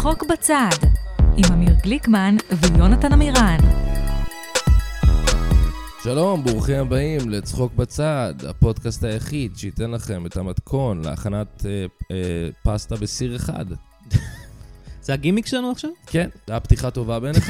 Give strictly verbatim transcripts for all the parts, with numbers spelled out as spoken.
צחוק בצד, עם אמיר גליקמן ויונתן אמירן. שלום, ברוכים הבאים לצחוק בצד, הפודקאסט היחיד שייתן לכם את המתכון להכנת אה, אה, פסטה בסיר אחד. זה הגימיק שלנו עכשיו? כן, זה הפתיחה טובה בעיניך?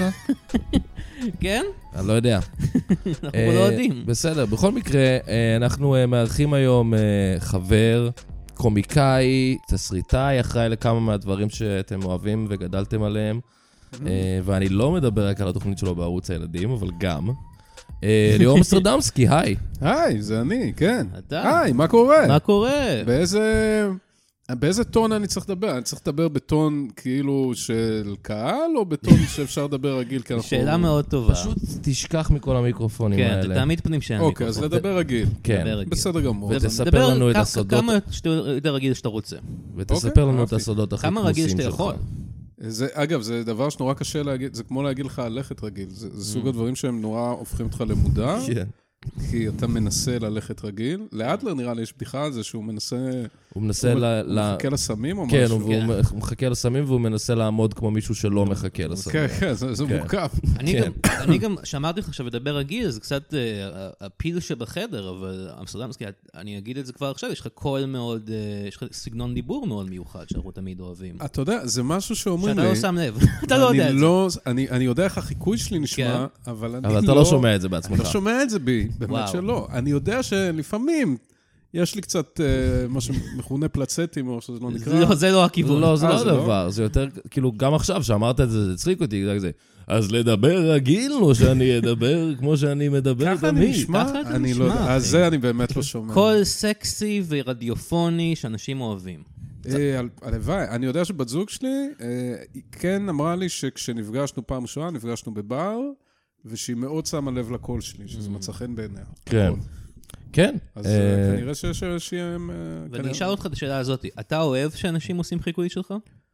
כן? אני לא יודע. אנחנו לא יודעים. בסדר, בכל מקרה, אנחנו מארחים היום חבר, קומיקאי, תסריטאי, אחראי לכמה מהדברים שאתם אוהבים וגדלתם עליהם, ואני לא מדבר רק על התוכנית שלו בערוץ הילדים, אבל גם. ליאור אמסטרדמסקי, היי. היי, זה אני, כן. אתה? היי, מה קורה? מה קורה? באיזה... באיזה טון אני צריך לדבר? אני צריך לדבר בטון כאילו של קהל, או בטון שאפשר לדבר רגיל? שאלה מאוד טובה. פשוט תשכח מכל המיקרופונים האלה. כן, תעמיד פנים שאין מיקרופון. אוקיי, אז לדבר רגיל. כן. בסדר גמור. ותספר לנו את הסודות. כמה יותר רגיל שאתה רוצה. ותספר לנו את הסודות הכי כמה רגיל כמוסים שאתה שלך. יכול. זה, אגב, זה דבר שנורא קשה להגיד, זה כמו להגיד לך ללכת רגיל. זה, זה סוג הדברים שהם נורא הופכים אותך למודע. כן. כי אתה מנסה ללכת רגיל. לאדלר נראה לי יש בדיחה על זה שהוא מנסה... הוא מנסה ל... הוא מחכה לסמים או כן, משהו? כן, הוא מחכה לסמים והוא מנסה לעמוד כמו מישהו שלא מחכה לסמים. כן, כן, זה מורכב. אני גם, שאמרתי לך שבדבר רגיל, זה קצת הפיל שבחדר, אבל אמסטרדמסקי, אני אגיד את זה כבר עכשיו, יש לך קול מאוד, יש לך סגנון דיבור מאוד מיוחד, שאנחנו תמיד אוהבים. אתה יודע, זה משהו שאומרים לי... שאתה לא שם לב, אתה לא יודע את זה. אני יודע איך החיקוי שלי נשמע, אבל אני לא... אבל אתה לא שומע את זה בעצמך. אני לא שומע את זה בי, באמת שלא. אני יודע שלפעמים... יש לי קצת מה שמכונה פלצטים, או שזה לא נקרא. זה לא הכיוון. לא, זה לא דבר. זה יותר, כאילו, גם עכשיו שאמרת את זה, זה צחיק אותי, אז לדבר רגיל, או שאני אדבר כמו שאני מדבר תמיד. ככה אני נשמע? אני לא יודע. אז זה אני באמת לא שומע. קול סקסי ורדיופוני שאנשים אוהבים. הלוואי. אני יודע שבת זוג שלי, כן אמרה לי שכשנפגשנו פעם ראשונה, נפגשנו בבר, ושהיא מאוד שמה לב לקול שלי, שזה מצא חן בעיניה. כן. כן. אז כנראה שהם... ואני אשאל אותך את השאלה הזאת, אתה אוהב שאנשים עושים חיקוי שלך?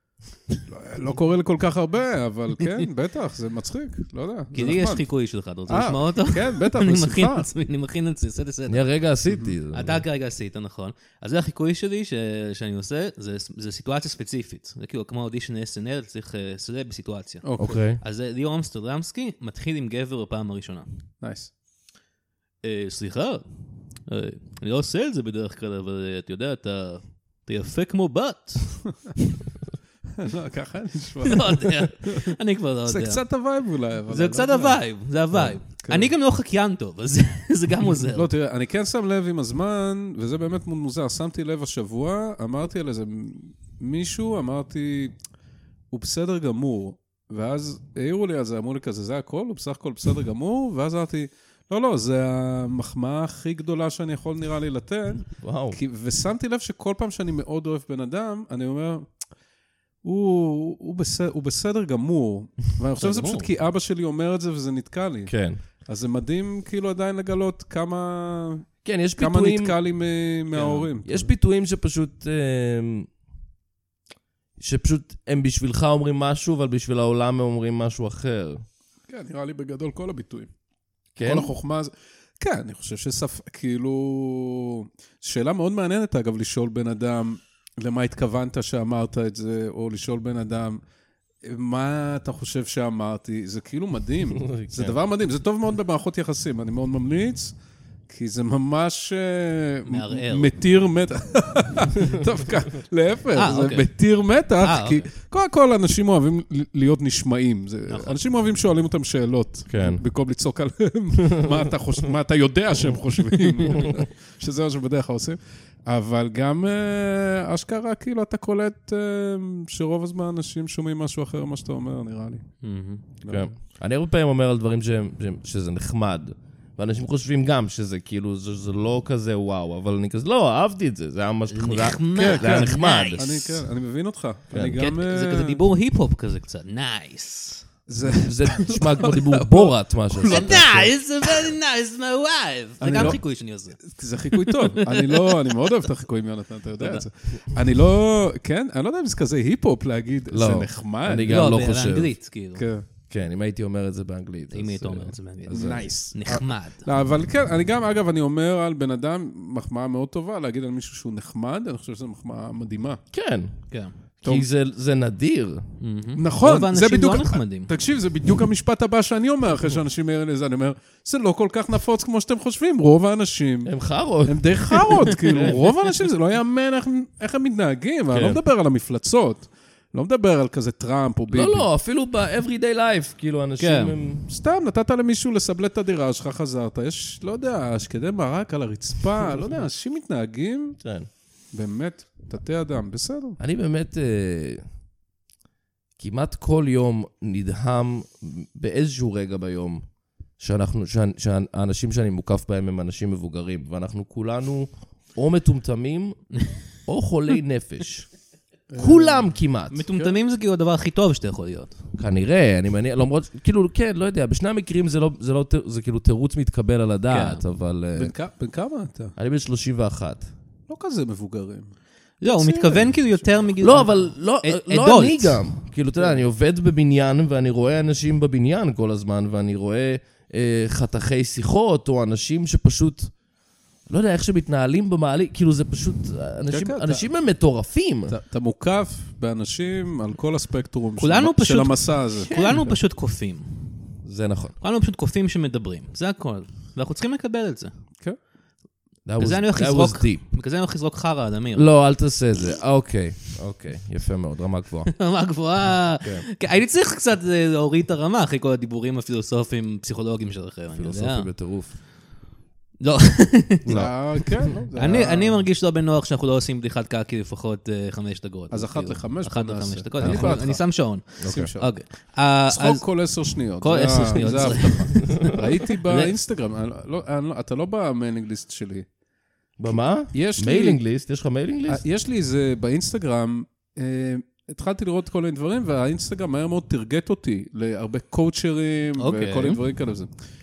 לא קורה לי כל כך הרבה, אבל כן, בטח, זה מצחיק, לא יודע. כי לי יש חיקוי שלך, אתה רוצה לשמוע אותו? כן, בטח, בשמחה. אני מכין את זה, עושה לסדר. אני הרגע עשיתי. אתה כרגע עשית, נכון. אז זה החיקוי שלי שאני עושה, זה סיטואציה ספציפית. זה כאילו כמו אודישן אס אן אל, צריך לסדר בסיטואציה. אוקיי. אז ליאור אמסטרדמסקי מתחיל עם גבר בפעם הראשונה. נייס. סליחה, אני לא עושה את זה בדרך כלל, אבל אתה יודע, אתה יפה כמו בת. לא, ככה נשמע. לא יודע, אני כבר לא יודע. זה קצת הווייב אולי. זה קצת הווייב, זה הווייב. אני גם לא חקיין טוב, אז זה גם עוזר. לא, תראה, אני כן שם לב עם הזמן, וזה באמת מוזר, שמתי לב השבוע, אמרתי על איזה מישהו, אמרתי, הוא בסדר גמור, ואז העירו לי על זה, אמרו לי כזה, זה הכל, הוא בסך הכל בסדר גמור, ואז אמרתי, לא, לא, זה המחמאה הכי גדולה שאני יכול נראה לי לתת. וואו. ושמתי לב שכל פעם שאני מאוד אוהב בן אדם, אני אומר, הוא, הוא, בסדר, הוא בסדר גמור. ואני חושב שזה פשוט כי אבא שלי אומר את זה וזה נתקע לי. כן. אז זה מדהים כאילו עדיין לגלות כמה, כן, יש כמה פיתויים... נתקע לי מההורים. יש פיתויים שפשוט... שפשוט הם בשבילך אומרים משהו, אבל בשביל העולם הם אומרים משהו אחר. כן, נראה לי בגדול כל הביטויים. כן? כל החוכמה... כן, אני חושב ששפ... כאילו... שאלה מאוד מעניינת, אגב, לשאול בן אדם למה התכוונת שאמרת את זה, או לשאול בן אדם מה אתה חושב שאמרתי. זה כאילו מדהים. זה דבר מדהים. זה טוב מאוד במערכות יחסים. אני מאוד ממליץ, כי זה ממש... מערער. מתיר מתח. טוב, כאן, להפך. זה מתיר מתח, כי קודם כל אנשים אוהבים להיות נשמעים. אנשים אוהבים שואלים אותם שאלות. במקום לצעוק עליהם מה אתה יודע שהם חושבים. שזה מה שבדרך כלל עושים. אבל גם אשכרה, כאילו, אתה קולט שרוב הזמן אנשים שומעים משהו אחר ממה שאתה אומר, נראה לי. כן. אני הרבה פעמים אומר על דברים שזה נחמד. ואנשים חושבים גם שזה כאילו, זה לא כזה וואו, אבל אני כזה, לא, אהבתי את זה, זה היה ממש נחמד. זה היה נחמד. אני, כן, אני מבין אותך. זה כזה דיבור היפ-הופ כזה קצת, נייס. זה נשמע כמו דיבור בורת, משהו. זה נייס, זה very nice, my wife. זה גם חיקוי שאני עושה. זה חיקוי טוב. אני לא, אני מאוד אוהב את החיקויים, יונתן, אתה יודע את זה. אני לא, כן, אני לא יודע אם זה כזה היפ-הופ להגיד, זה נחמד. אני גם לא חושב. לא, באנגלית, כאילו. כן. כן, אם הייתי אומר את זה באנגלית. אם היית אומר את זה באנגלית. נייס. נחמד. לא, אבל כן, אני גם, אגב, אני אומר על בן אדם מחמאה מאוד טובה, להגיד על מישהו שהוא נחמד, אני חושב שזו מחמאה מדהימה. כן. כן. כי זה נדיר. נכון, זה בדיוק... תקשיב, זה בדיוק המשפט הבא שאני אומר, אחרי שאנשים מעירים לזה, אני אומר, זה לא כל כך נפוץ כמו שאתם חושבים, רוב האנשים... הם חרות. הם די חרות, כאילו, רוב האנשים זה לא יאמן איך הם מתנהגים, ואני לא מדבר על המפלצות. לא מדבר על כזה טראמפ או ביבי. לא, לא, אפילו ב-everyday life, כאילו, אנשים הם... סתם, נתת למישהו לסבלט את הדירה שלך, חזרת, יש, לא יודע, שקדי מרק על הרצפה, לא יודע, אנשים מתנהגים, באמת, תתי אדם, בסדר. אני באמת כמעט כל יום נדהם באיזשהו רגע ביום, שאנחנו, שהאנשים שאני מוקף בהם הם אנשים מבוגרים, ואנחנו כולנו או מטומטמים, או חולי נפש. כולם כמעט. מטומטמים זה כאילו הדבר הכי טוב שאתה יכול להיות. כנראה, אני מניח, למרות, כאילו, כן, לא יודע, בשני המקרים זה לא, זה לא, זה כאילו תירוץ מתקבל על הדעת, אבל... בן כמה אתה? אני בן שלושים ואחת. לא כזה מבוגרים. לא, הוא מתכוון כאילו יותר מגיל... לא, אבל לא אני גם. כאילו, אתה יודע, אני עובד בבניין, ואני רואה אנשים בבניין כל הזמן, ואני רואה חתכי שיחות, או אנשים שפשוט... לא יודע איך שמתנהלים במעלי, כאילו זה פשוט, אנשים הם מטורפים. אתה מוקף באנשים על כל הספקטרום של המסע הזה. כולנו פשוט קופים. זה נכון. כולנו פשוט קופים שמדברים, זה הכל. ואנחנו צריכים לקבל את זה. כן. כזה אני הולך לזרוק חרה על אמיר. לא, אל תעשה את זה. אוקיי, אוקיי, יפה מאוד, רמה גבוהה. רמה גבוהה. הייתי צריך קצת להוריד את הרמה אחרי כל הדיבורים הפילוסופיים, פסיכולוגיים שלכם. פילוסופי בטירוף. לא. כן. אני מרגיש לא בנוח שאנחנו לא עושים בדיחת קאקי לפחות חמש דקות. אז אחת לחמש. אחת לחמש דקות. אני שם שעון. שים שעון. צחוק כל עשר שניות. כל עשר שניות. זה ההבטחה. ראיתי באינסטגרם, אתה לא במיילינג ליסט שלי. במה? מיילינג ליסט? יש לך מיילינג ליסט? יש לי איזה באינסטגרם, התחלתי לראות כל מיני דברים, והאינסטגרם מהר מאוד תרגט אותי להרבה קואוצ'רים וכל מיני דברים כאלה.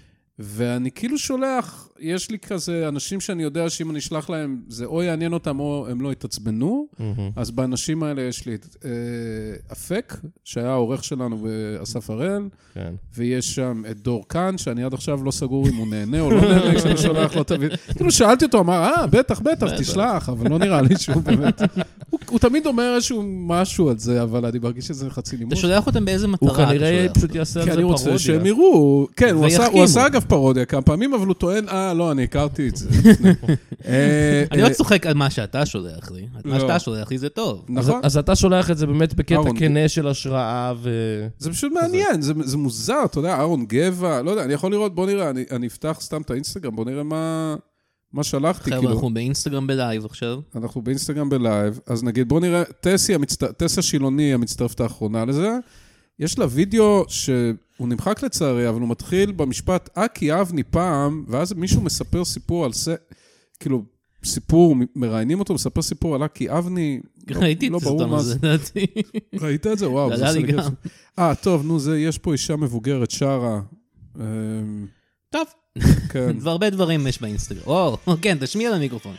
ואני כאילו שולח, יש לי כזה אנשים שאני יודע שאם אני אשלח להם, זה או יעניין אותם או הם לא יתעצבנו, אז באנשים האלה יש לי את אפק, שהיה העורך שלנו באסף הראל, ויש שם את דור קאן, שאני עד עכשיו לא סגור אם הוא נהנה או לא נהנה, כשאני שולח לו תבין. כאילו שאלתי אותו, אמר, אה, בטח, בטח, תשלח, אבל לא נראה לי שהוא באמת... הוא תמיד אומר איזשהו משהו על זה, אבל אני מרגיש שזה חצי לימוד. אתה שולח אותם באיזה מטרה? הוא כנראה פשוט יעשה על זה פרודיה. כי אני רוצה שהם יראו, כן, הוא עשה אגב פרודיה כמה פעמים, אבל הוא טוען, אה, לא, אני הכרתי את זה. אני לא צוחק על מה שאתה שולח לי. מה שאתה שולח לי זה טוב. נכון. אז אתה שולח את זה באמת בקטע כנה של השראה ו... זה פשוט מעניין, זה מוזר, אתה יודע, אהרון גבע, לא יודע, אני יכול לראות, בוא נראה, אני אפתח סתם את האינסטגרם, בוא נראה מה... מה שלחתי, כאילו... אנחנו באינסטגרם בלייב עכשיו. אנחנו באינסטגרם בלייב, אז נגיד, בוא נראה, טסי, טסה שילוני, המצטרפת האחרונה לזה, יש לה וידאו שהוא נמחק לצערי, אבל הוא מתחיל במשפט, אה, כי אבני פעם, ואז מישהו מספר סיפור על זה, כאילו, סיפור, מראיינים אותו, מספר סיפור על אה, כי אבני... ראיתי את זה, זה דעתי. ראית את זה? וואו. זה לי גם. אה, טוב, נו, זה, יש פה אישה מבוגרת, שרה. טוב. כן. והרבה דברים יש באינסטגרם. או, כן, תשמיע למיקרופון.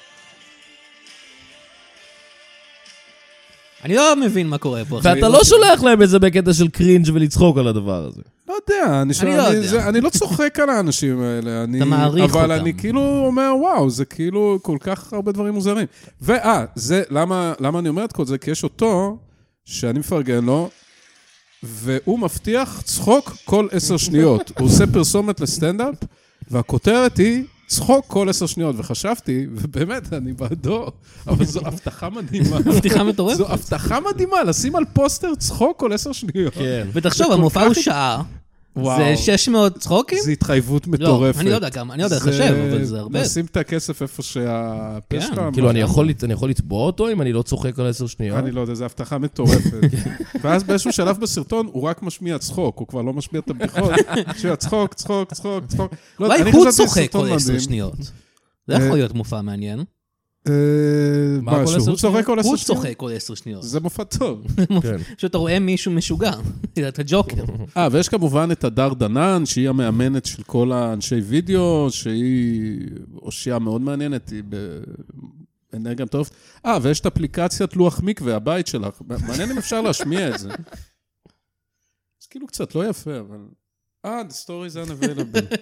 אני לא מבין מה קורה פה. ואתה לא שולח להם את זה בקטע של קרינג' ולצחוק על הדבר הזה. לא יודע, אני לא צוחק על האנשים האלה. אתה מעריך אותם. אבל אני כאילו אומר, וואו, זה כאילו כל כך הרבה דברים מוזרים. ואה, זה, למה אני אומר את כל זה? כי יש אותו, שאני מפרגן לו, והוא מבטיח צחוק כל עשר שניות. הוא עושה פרסומת לסטנדאפ, והכותרת היא צחוק כל עשר שניות, וחשבתי, ובאמת, אני בעדו, אבל זו הבטחה מדהימה. הבטחה מטורפת. זו הבטחה מדהימה, לשים על פוסטר צחוק כל עשר שניות. כן. ותחשוב, המופע הוא שעה. זה שש מאות צחוקים? זה התחייבות מטורפת. לא, אני לא יודע כמה, אני לא יודע לחשב, אבל זה הרבה. נשים את הכסף איפה שהפה שלך... כאילו, אני יכול לתבוע אותו אם אני לא צוחק על עשר שניות? אני לא יודע, זו הבטחה מטורפת. ואז באיזשהו שלב בסרטון, הוא רק משמיע צחוק, הוא כבר לא משמיע את הבדיחות. משמיע צחוק, צחוק, צחוק, צחוק. אולי הוא צוחק כל עשר שניות. זה יכול להיות מופע מעניין. משהו, הוא צוחק כל עשר שניות? הוא צוחק כל עשר שניות. זה מופע טוב. שאתה רואה מישהו משוגע, את הג'וקר. אה, ויש כמובן את הדר דנן, שהיא המאמנת של כל האנשי וידאו, שהיא אושייה מאוד מעניינת, היא באנרגיה מטורפת. אה, ויש את אפליקציית לוח מקווה, הבית שלך. מעניין אם אפשר להשמיע את זה. זה כאילו קצת לא יפה, אבל... אה, the story is unavailable.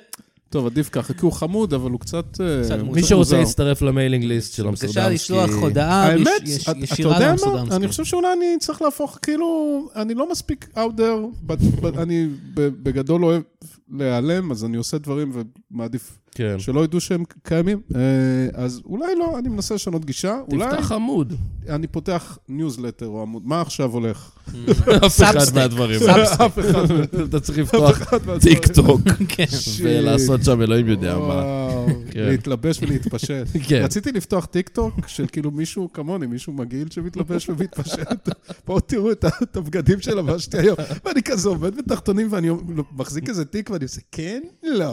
טוב, עדיף ככה, כי הוא חמוד, אבל הוא קצת... מי שרוצה להצטרף למיילינג ליסט של אמסטרדמסקי. אפשר לשלוח הודעה ישירה לאמסטרדמסקי. אני חושב שאולי אני צריך להפוך, כאילו, אני לא מספיק out there, אני בגדול אוהב להיעלם, אז אני עושה דברים ומעדיף שלא ידעו שהם קיימים. אז אולי לא, אני מנסה לשנות גישה. תפתח עמוד. אני פותח ניוזלטר או עמוד. מה עכשיו הולך? אף אחד מהדברים. אף אחד. אתה צריך לפתוח טיק טוק. ולעשות שם אלוהים יודע מה. להתלבש ולהתפשט. רציתי לפתוח טיק טוק של כאילו מישהו כמוני, מישהו מגעיל שמתלבש ומתפשט. בואו תראו את הבגדים שלבשתי היום. ואני כזה עובד בתחתונים ואני מחזיק איזה תיק ואני עושה, כן? לא.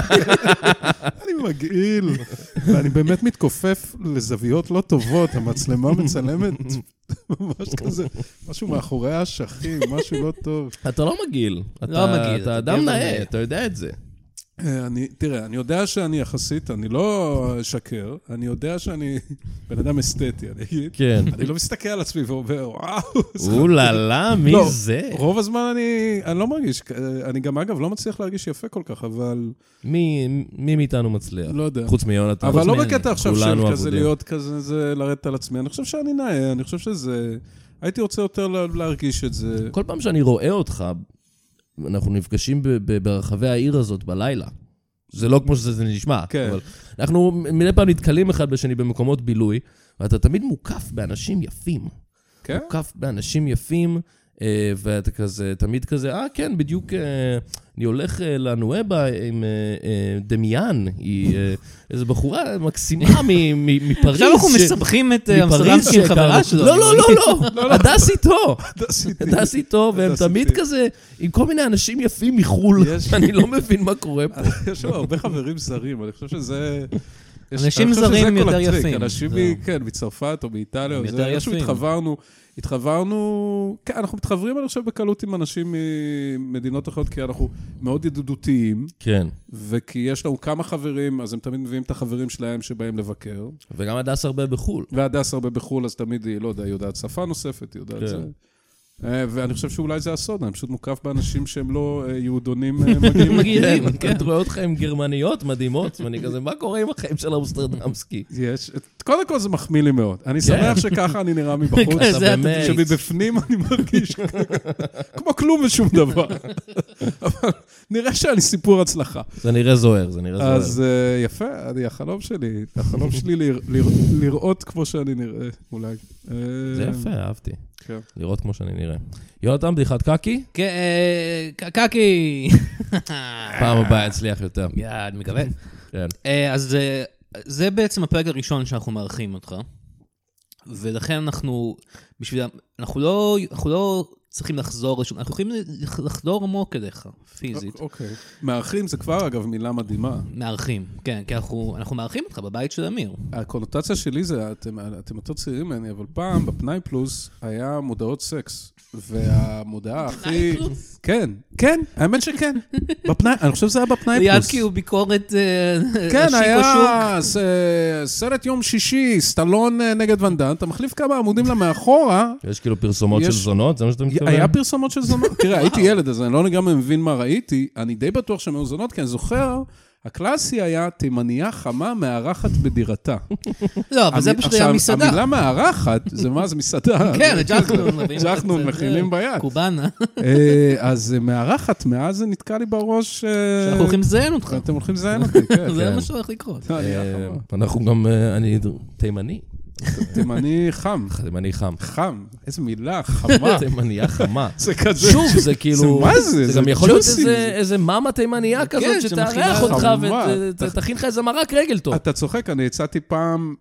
אני מגעיל. ואני באמת מתכופף לזוויות לא טובות. המצלמה מצלמת ממש כזה, משהו מאחורי השכים, משהו לא טוב. אתה לא מגעיל. לא מגעיל. אתה אדם נאה, אתה יודע את זה. אני, תראה, אני יודע שאני יחסית, אני לא שקר, אני יודע שאני בן אדם אסתטי, אני אגיד. כן. אני לא מסתכל על עצמי ואומר, וואו. אוללה, מי לא, זה? רוב הזמן אני, אני לא מרגיש, אני גם אגב לא מצליח להרגיש יפה כל כך, אבל... מי, מי מאיתנו מצליח? לא יודע. חוץ מיונתן. אבל לא בקטע עכשיו של כזה להיות כזה, זה לרדת על עצמי. אני חושב שאני נאה, אני חושב שזה... הייתי רוצה יותר להרגיש את זה. כל פעם שאני רואה אותך, אנחנו נפגשים ברחבי העיר הזאת בלילה. זה לא כמו שזה נשמע, כן. אבל אנחנו מדי פעם נתקלים אחד בשני במקומות בילוי, ואתה תמיד מוקף באנשים יפים. כן? מוקף באנשים יפים, ואתה כזה, תמיד כזה, אה, כן, בדיוק, אני הולך לנואבה עם דמיאן, היא איזו בחורה מקסימה מפריז. עכשיו אנחנו מסבכים את אמסטרדמסקי עם חברה שלו. לא, לא, לא, לא, הדס איתו. הדס איתו, והם תמיד כזה, עם כל מיני אנשים יפים מחול, אני לא מבין מה קורה פה. יש לו הרבה חברים זרים, אני חושב שזה... אנשים זרים יותר יפים. אנשים, כן, מצרפת או באיטליה, יותר יפים. התחברנו, התחברנו, כן, אנחנו מתחברים, אני חושב, בקלות עם אנשים ממדינות אחרות, כי אנחנו מאוד ידידותיים. כן. וכי יש לנו כמה חברים, אז הם תמיד מביאים את החברים שלהם שבאים לבקר. וגם הדס הרבה בחול. והדס הרבה בחול, אז תמיד היא, לא יודע, יודעת שפה נוספת, היא יודעת זה. ואני חושב שאולי זה הסוד, אני פשוט מוקף באנשים שהם לא יהודונים מגעילים. כן, רואה אותך עם גרמניות מדהימות, ואני כזה, מה קורה עם החיים של אמסטרדמסקי? יש, קודם כל זה מחמיא לי מאוד. אני שמח שככה אני נראה מבחוץ, שבפנים אני מרגיש כמו כלום ושום דבר. אבל נראה שאני סיפור הצלחה. זה נראה זוהר, זה נראה זוהר. אז יפה, החלום שלי, החלום שלי לראות כמו שאני נראה, אולי. זה יפה, אהבתי. לראות כמו שאני נראה. יונתן, בדיחת קקי? קקי! פעם הבאה אצליח יותר. יא, אני מקווה. אז זה בעצם הפרק הראשון שאנחנו מארחים אותך, ולכן אנחנו, בשביל, אנחנו לא, אנחנו לא צריכים לחזור, אנחנו יכולים לחזור עמוק אליך, פיזית. אוקיי. מארחים זה כבר, אגב, מילה מדהימה. מארחים, כן, כי אנחנו, אנחנו מארחים אותך בבית של אמיר. הקונוטציה שלי זה, אתם, אתם יותר צעירים ממני, אבל פעם בפנאי פלוס היה מודעות סקס, והמודעה הכי... כן, כן, האמת שכן. בפנאי, אני חושב שזה היה בפנאי פלוס. ליד כאילו ביקורת כן, היה סרט יום שישי, סטלון נגד ונדן, אתה מחליף כמה עמודים למאחורה. יש כאילו פרסומות של זונות, זה מה שאתה מתכוון? היה פרסומות של זונות. תראה, הייתי ילד, אז אני לא גם מבין מה ראיתי, אני די בטוח שהן היו זונות, כי אני זוכר, הקלאסי היה תימניה חמה מארחת בדירתה. לא, אבל זה פשוט היה מסעדה. המילה מארחת, זה מה? זה מסעדה. כן, ג'חנון. ג'חנון מכינים ביד. קובאנה. אז מארחת, מאז זה נתקע לי בראש... שאנחנו הולכים לזיין אותך. אתם הולכים לזיין אותי, כן. זה מה שהולך לקרות. אנחנו גם, אני תימני. תימני חם. תימני חם. חם. איזה מילה, חמה. תימניה חמה. זה כזה... שוב, זה כאילו... מה זה? זה גם יכול להיות איזה מאמה תימניה כזאת שתארח אותך ותכין לך איזה מרק רגל טוב. אתה צוחק, אני הצעתי פעם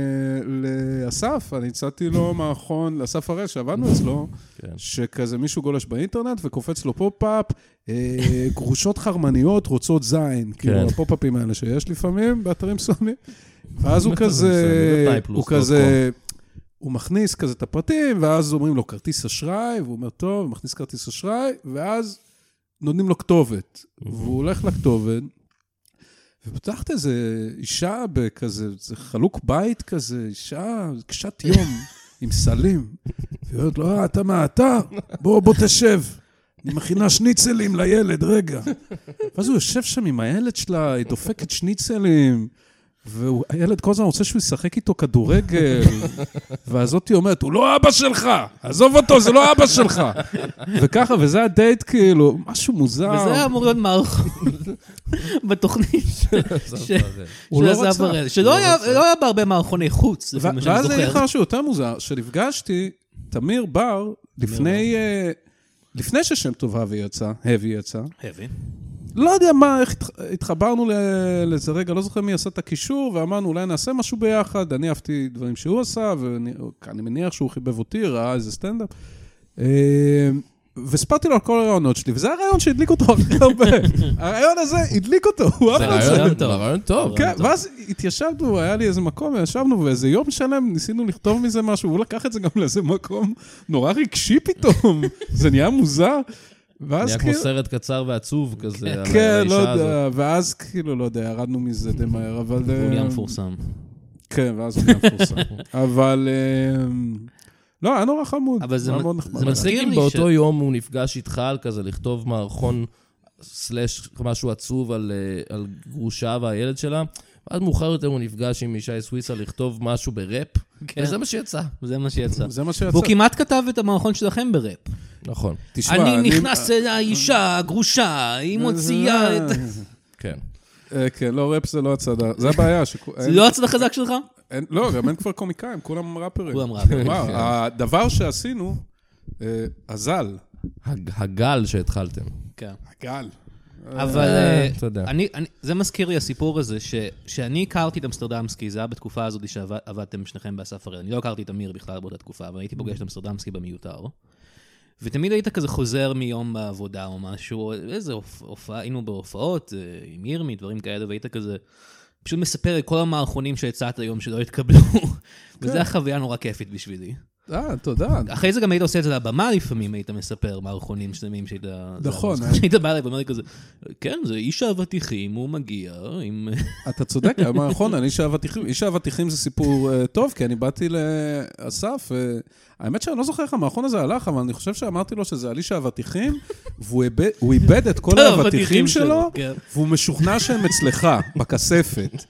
לאסף, אני הצעתי לו מערכון, לאסף הרי שעבדנו אצלו, שכזה מישהו גולש באינטרנט וקופץ לו פופ-אפ, גרושות חרמניות רוצות זין. כאילו הפופ-אפים האלה שיש לפעמים באתרים מסוימים. ואז הוא כזה, הוא כזה, הוא מכניס כזה את הפרטים, ואז אומרים לו כרטיס אשראי, והוא אומר, טוב, הוא מכניס כרטיס אשראי, ואז נותנים לו כתובת. והוא הולך לכתובת, ופתחת איזה אישה בכזה, זה חלוק בית כזה, אישה, קשת יום, עם סלים. והיא אומרת לו, אה, אתה מה, אתה? בוא, בוא תשב. אני מכינה שניצלים לילד, רגע. ואז הוא יושב שם עם הילד שלה, היא דופקת שניצלים, והילד כל הזמן רוצה שהוא ישחק איתו כדורגל, והזאת היא אומרת, הוא לא אבא שלך, עזוב אותו, זה לא אבא שלך. וככה, וזה הדייט כאילו, משהו מוזר. וזה היה אמור להיות מערכון בתוכנית של עזב הראל, שלא היה בהרבה מערכוני חוץ, לפי מה שאני ואז זוכר. היה לך משהו יותר מוזר, שנפגשתי, תמיר בר, לפני, לפני ששם טוב הביא יצא, הביא יצא. הביא. לא יודע מה, איך התחברנו לזה רגע, לא זוכר מי עשה את הקישור, ואמרנו, אולי נעשה משהו ביחד, אני אהבתי דברים שהוא עשה, ואני מניח שהוא חיבב אותי, ראה איזה סטנדאפ. וספרתי לו על כל הרעיונות שלי, וזה הרעיון שהדליק אותו הכי הרבה. הרעיון הזה הדליק אותו, הוא אהב את זה. זה רעיון טוב, רעיון טוב. כן, ואז התיישבנו, היה לי איזה מקום, וישבנו, ואיזה יום שלם ניסינו לכתוב מזה משהו, והוא לקח את זה גם לאיזה מקום נורא רגשי פתאום. זה נהיה מוזר. נהיה כמו סרט קצר ועצוב כזה. כן, לא יודע, ואז כאילו, לא יודע, ירדנו מזה די מהר, אבל... הוא נהיה מפורסם. כן, ואז הוא נהיה מפורסם. אבל... לא, היה נורא חמוד. אבל זה מצחיק אם באותו יום הוא נפגש איתך על כזה, לכתוב מערכון סלש משהו עצוב על גרושה והילד שלה, ואז מאוחר יותר הוא נפגש עם ישי סוויסה לכתוב משהו בראפ, וזה מה שיצא. זה מה שיצא. זה מה שיצא. והוא כמעט כתב את המערכון שלכם בראפ. נכון. אני נכנס לאישה, גרושה, היא מוציאה את... כן. כן, לא, ראפ זה לא הצד... זה הבעיה. זה לא הצד החזק שלך? לא, גם אין כבר קומיקאים, כולם ראפרים. כולם ראפרים. הדבר שעשינו, הזל. הגל שהתחלתם. כן. הגל. אבל זה מזכיר לי הסיפור הזה, שאני הכרתי את אמסטרדמסקי, זה היה בתקופה הזאת שעבדתם שניכם באסף הראל. אני לא הכרתי את אמיר בכלל באותה תקופה, אבל הייתי פוגש את אמסטרדמסקי במיותר. ותמיד היית כזה חוזר מיום בעבודה או משהו, איזה הופעה, היינו בהופעות עם ירמי, דברים כאלה, והיית כזה... פשוט מספר את כל המערכונים שהצעת היום שלא התקבלו, וזו החוויה נורא כיפית בשבילי. אה, תודה. אחרי זה גם היית עושה את זה לבמה לפעמים, היית מספר מערכונים שלמים שהיית... נכון. היית בא אליי ואומר לי כזה, כן, זה איש האבטיחים, הוא מגיע עם... אתה צודק, נכון, אני איש האבטיחים. איש האבטיחים זה סיפור טוב, כי אני באתי לאסף, האמת שאני לא זוכר איך המערכון הזה הלך, אבל אני חושב שאמרתי לו שזה על איש האבטיחים, והוא איבד את כל האבטיחים שלו, והוא משוכנע שהם אצלך, בכספת.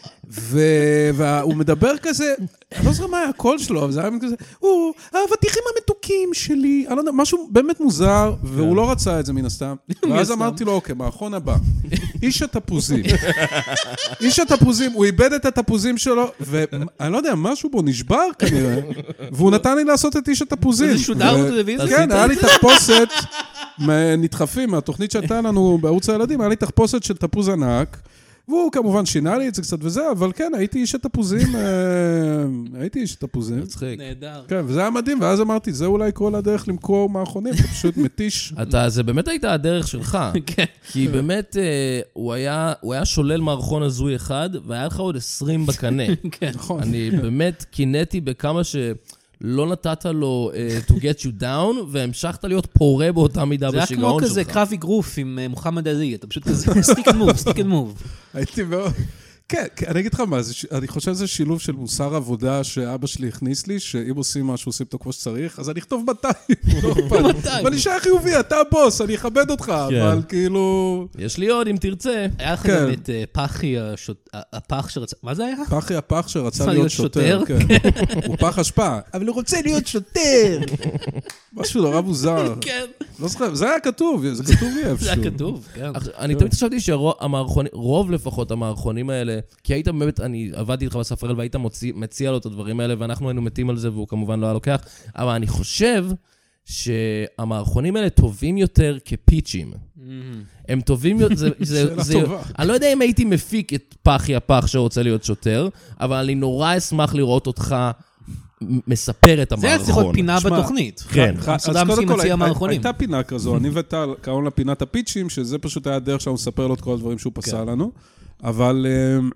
והוא מדבר כזה, אני לא זוכר מה היה הקול שלו, אבל זה היה כזה, הוא, האבטיחים המתוקים שלי, אני לא יודע, משהו באמת מוזר, והוא לא רצה את זה מן הסתם. ואז אמרתי לו, אוקיי, מערכון הבא, איש התפוזים. איש התפוזים, הוא איבד את התפוזים שלו, ואני לא יודע, משהו בו נשבר כנראה, והוא נתן לי לעשות את איש התפוזים. זה שודר בטלוויזיה? כן, היה לי תחפושת, נדחפים, מהתוכנית שהייתה לנו בערוץ הילדים, היה לי תחפושת של תפוז ענק, והוא כמובן שינה לי את זה קצת וזה, אבל כן, הייתי איש התפוזים, הייתי איש התפוזים. מצחיק. נהדר. כן, וזה היה מדהים, ואז אמרתי, זה אולי כל הדרך למכור מערכונים, אתה פשוט מתיש. אתה, זה באמת הייתה הדרך שלך. כן. כי באמת, הוא היה, הוא היה שולל מערכון הזוי אחד, והיה לך עוד עשרים בקנה. כן. נכון. אני באמת קינאתי בכמה ש... לא נתת לו uh, to get you down, והמשכת להיות פורה באותה מידה בשיגעון שלך. זה היה כמו כזה קרב אגרוף עם uh, מוחמד עלי, אתה פשוט כזה stick and move, stick and move. הייתי מאוד... כן, אני אגיד לך מה, אני חושב שזה שילוב של מוסר עבודה שאבא שלי הכניס לי, שאם עושים משהו, עושים אותו כמו שצריך, אז אני אכתוב מאתיים. ואני שייך חיובי, אתה הבוס, אני אכבד אותך, אבל כאילו... יש לי עוד, אם תרצה. היה לך גם את פחי, הפח שרצה... מה זה היה? פחי הפח שרצה להיות שוטר. הוא פח השפעה, אבל הוא רוצה להיות שוטר. משהו נורא מוזר. כן. לא זוכר, זה היה כתוב, זה כתוב לי איפשהו. זה היה כתוב, כן. אני תמיד חשבתי שהמערכונים, רוב לפחות המערכונים האלה, כי היית באמת, אני עבדתי איתך בסף הראל, והיית מציע לו את הדברים האלה, ואנחנו היינו מתים על זה, והוא כמובן לא היה לוקח, אבל אני חושב שהמערכונים האלה טובים יותר כפיצ'ים. הם טובים יותר, שאלה טובה. אני לא יודע אם הייתי מפיק את פחי הפח שרוצה להיות שוטר, אבל אני נורא אשמח לראות אותך מספר את המערכון. זה צריך להיות פינה בתוכנית. כן. אז קודם כל, הייתה פינה כזו, אני וטל קראנו לה פינת הפיצ'ים, שזה פשוט היה הדרך שלנו לספר לו את כל הדברים שהוא פסע לנו, אבל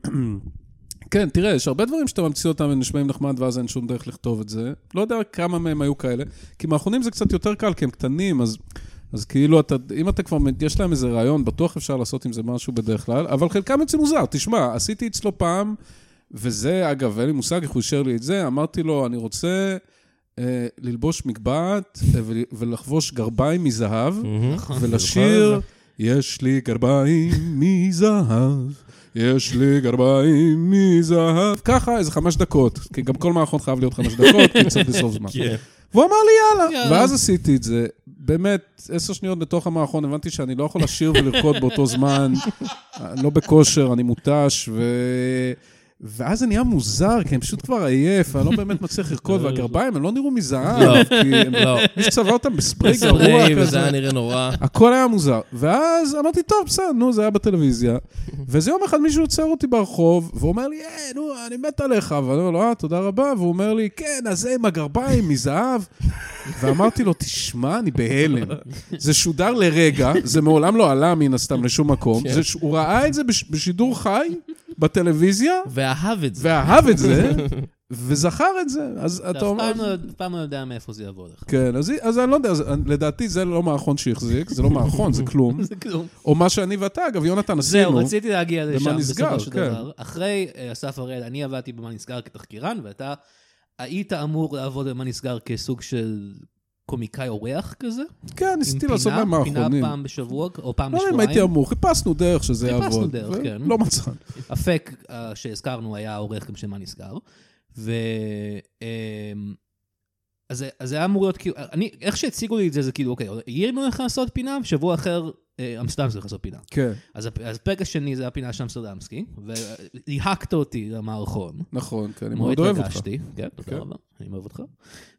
כן, תראה, יש הרבה דברים שאתה ממציא אותם ונשמעים נחמד, ואז אין שום דרך לכתוב את זה. לא יודע כמה מהם היו כאלה, כי מערכונים זה קצת יותר קל, כי הם קטנים, אז... אז כאילו, אתה, אם אתה כבר, יש להם איזה רעיון, בטוח אפשר לעשות עם זה משהו בדרך כלל, אבל חלקם יוצא מוזר. תשמע, עשיתי אצלו פעם, וזה, אגב, אין לי מושג איך הוא אישר לי את זה, אמרתי לו, אני רוצה ללבוש מגבעת ולחבוש גרביים מזהב, ולשיר, יש לי גרביים מזהב, יש לי גרביים מזהב. ככה, איזה חמש דקות, כי גם כל מערכון חייב להיות חמש דקות, כי צריך בסוף זמן. והוא אמר לי, יאללה. ואז עשיתי את זה. באמת, עשר שניות בתוך המערכון, הבנתי שאני לא יכול לשיר ולרקוד באותו זמן, לא בכושר, אני מוטש, ו... ואז זה נהיה מוזר, כי הם פשוט כבר עייף, אני לא באמת מצליח לרקוד, והגרביים, הם לא נראו מזהב, כי מי שצבע אותם בספרי גרוע כזה. בספרי, וזה היה נראה נורא. הכל היה מוזר. ואז אמרתי, טוב, בסדר, נו, זה היה בטלוויזיה. וזה יום אחד מישהו עוצר אותי ברחוב, והוא אומר לי, אה, נו, אני מת עליך. ואני אומר לו, אה, תודה רבה. והוא אומר לי, כן, אז זה עם הגרביים, מזהב. ואמרתי לו, תשמע, אני בהלם. זה שודר לרגע, זה מעולם לא עלה מן הסתם לשום מקום. הוא ראה את זה בשידור חי, בטלוויזיה. ואהב את זה. ואהב את זה, וזכר את זה. אז אתה אומר... אף פעם לא יודע מאיפה זה יבוא לך. כן, אז אני לא יודע, לדעתי זה לא מערכון שהחזיק, זה לא מערכון, זה כלום. זה כלום. או מה שאני ואתה, אגב, יונתן עשינו. זהו, רציתי להגיע לשם בסופו של דבר. אחרי אסף הראל, אני עבדתי במה נסגר כתחקירן, ואתה היית אמור לעבוד במה נסגר כסוג של קומיקאי אורח כזה? כן, ניסיתי לעשות בהם מערכונים. פינה פעם בשבוע, או פעם בשבועיים? לא, אם הייתי אמור, חיפשנו דרך שזה יעבוד. חיפשנו דרך, כן. לא מצאנו. אפק שהזכרנו היה עורך גם של מה נסגר, ו... אז זה היה אמור להיות כאילו, אני, איך שהציגו לי את זה, זה כאילו, אוקיי, ירנו לך לעשות פינה, בשבוע אחר, אמסטרדם צריך לעשות פינה. כן. אז הפרק השני זה הפינה של אמסטרדמסקי, והיהקת אותי למערכון. נכון, כן, אני מאוד אוהב אותך. כן, תודה רבה, אני אוהב אותך.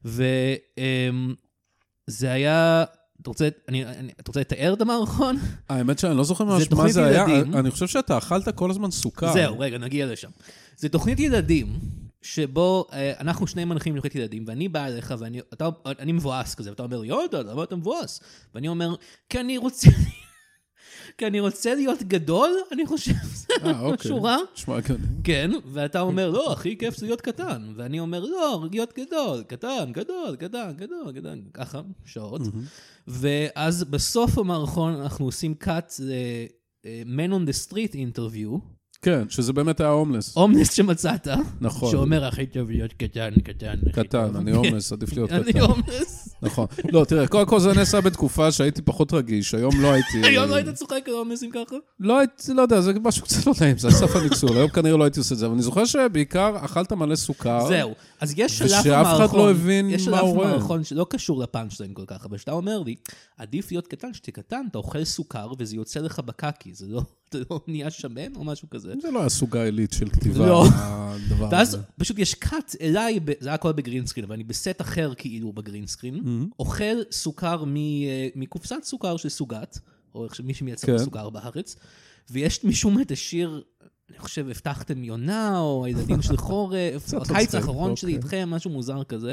וזה היה, אתה רוצה, אני, אתה רוצה לתאר את המערכון? האמת שאני לא זוכר ממש מה זה היה, אני חושב שאתה אכלת כל הזמן סוכר. זהו, רגע, נגיע לשם. זה תוכנית ילדים, שבו אנחנו שני מנחים לתוכנית ילדים, ואני בא אליך, ואני מבואס כזה, ואתה אומר, יודה, למה אתה מבואס? ואני אומר, כי אני רוצה... כי אני רוצה להיות גדול, אני חושב, זה משהו רע. שמע, כן. כן, ואתה אומר, לא, הכי כיף זה להיות קטן. ואני אומר, לא, להיות גדול, קטן, גדול, קטן, גדול, קטן, ככה, שעות. ואז בסוף המערכון אנחנו עושים cut ל-Man on the Street interview. כן, שזה באמת היה הומלס. הומלס שמצאת. נכון. שאומר, הכי טוב להיות קטן, קטן. קטן, אני הומלס, עדיף להיות קטן. אני הומלס. נכון. לא, תראה, כל הכל זה נעשה בתקופה שהייתי פחות רגיש, היום לא הייתי... היום לא היית צוחק על הומלסים ככה? לא הייתי, לא יודע, זה משהו קצת לא נעים, זה הסף הניצול, היום כנראה לא הייתי עושה את זה, אבל אני זוכר שבעיקר אכלת מלא סוכר. זהו, אז יש שלב המערכון, ושאף אחד לא הבין מה הוא רואה. יש שלב המערכון שלא קשור לפאנצ'ליין כל כך, אבל שאתה אומר לי, עדיף להיות קטן, שתהיה קטן, אתה אוכל סוכר וזה יוצא לך בקקי, זה לא... זה לא נהיה שמן או משהו כזה. זה לא הסוגה העילית של כתיבה. לא. ואז פשוט יש קאט אליי, זה היה כל בגרינסקרין, אבל אני בסט אחר כאילו בגרינסקרין, אוכל סוכר מקופסת סוכר של סוגת, או מי שמייצר סוכר בארץ, ויש משום את השיר, אני חושב, הבטחתם יונה, או הילדים של חורף, הקיץ האחרון שלי איתכם, משהו מוזר כזה.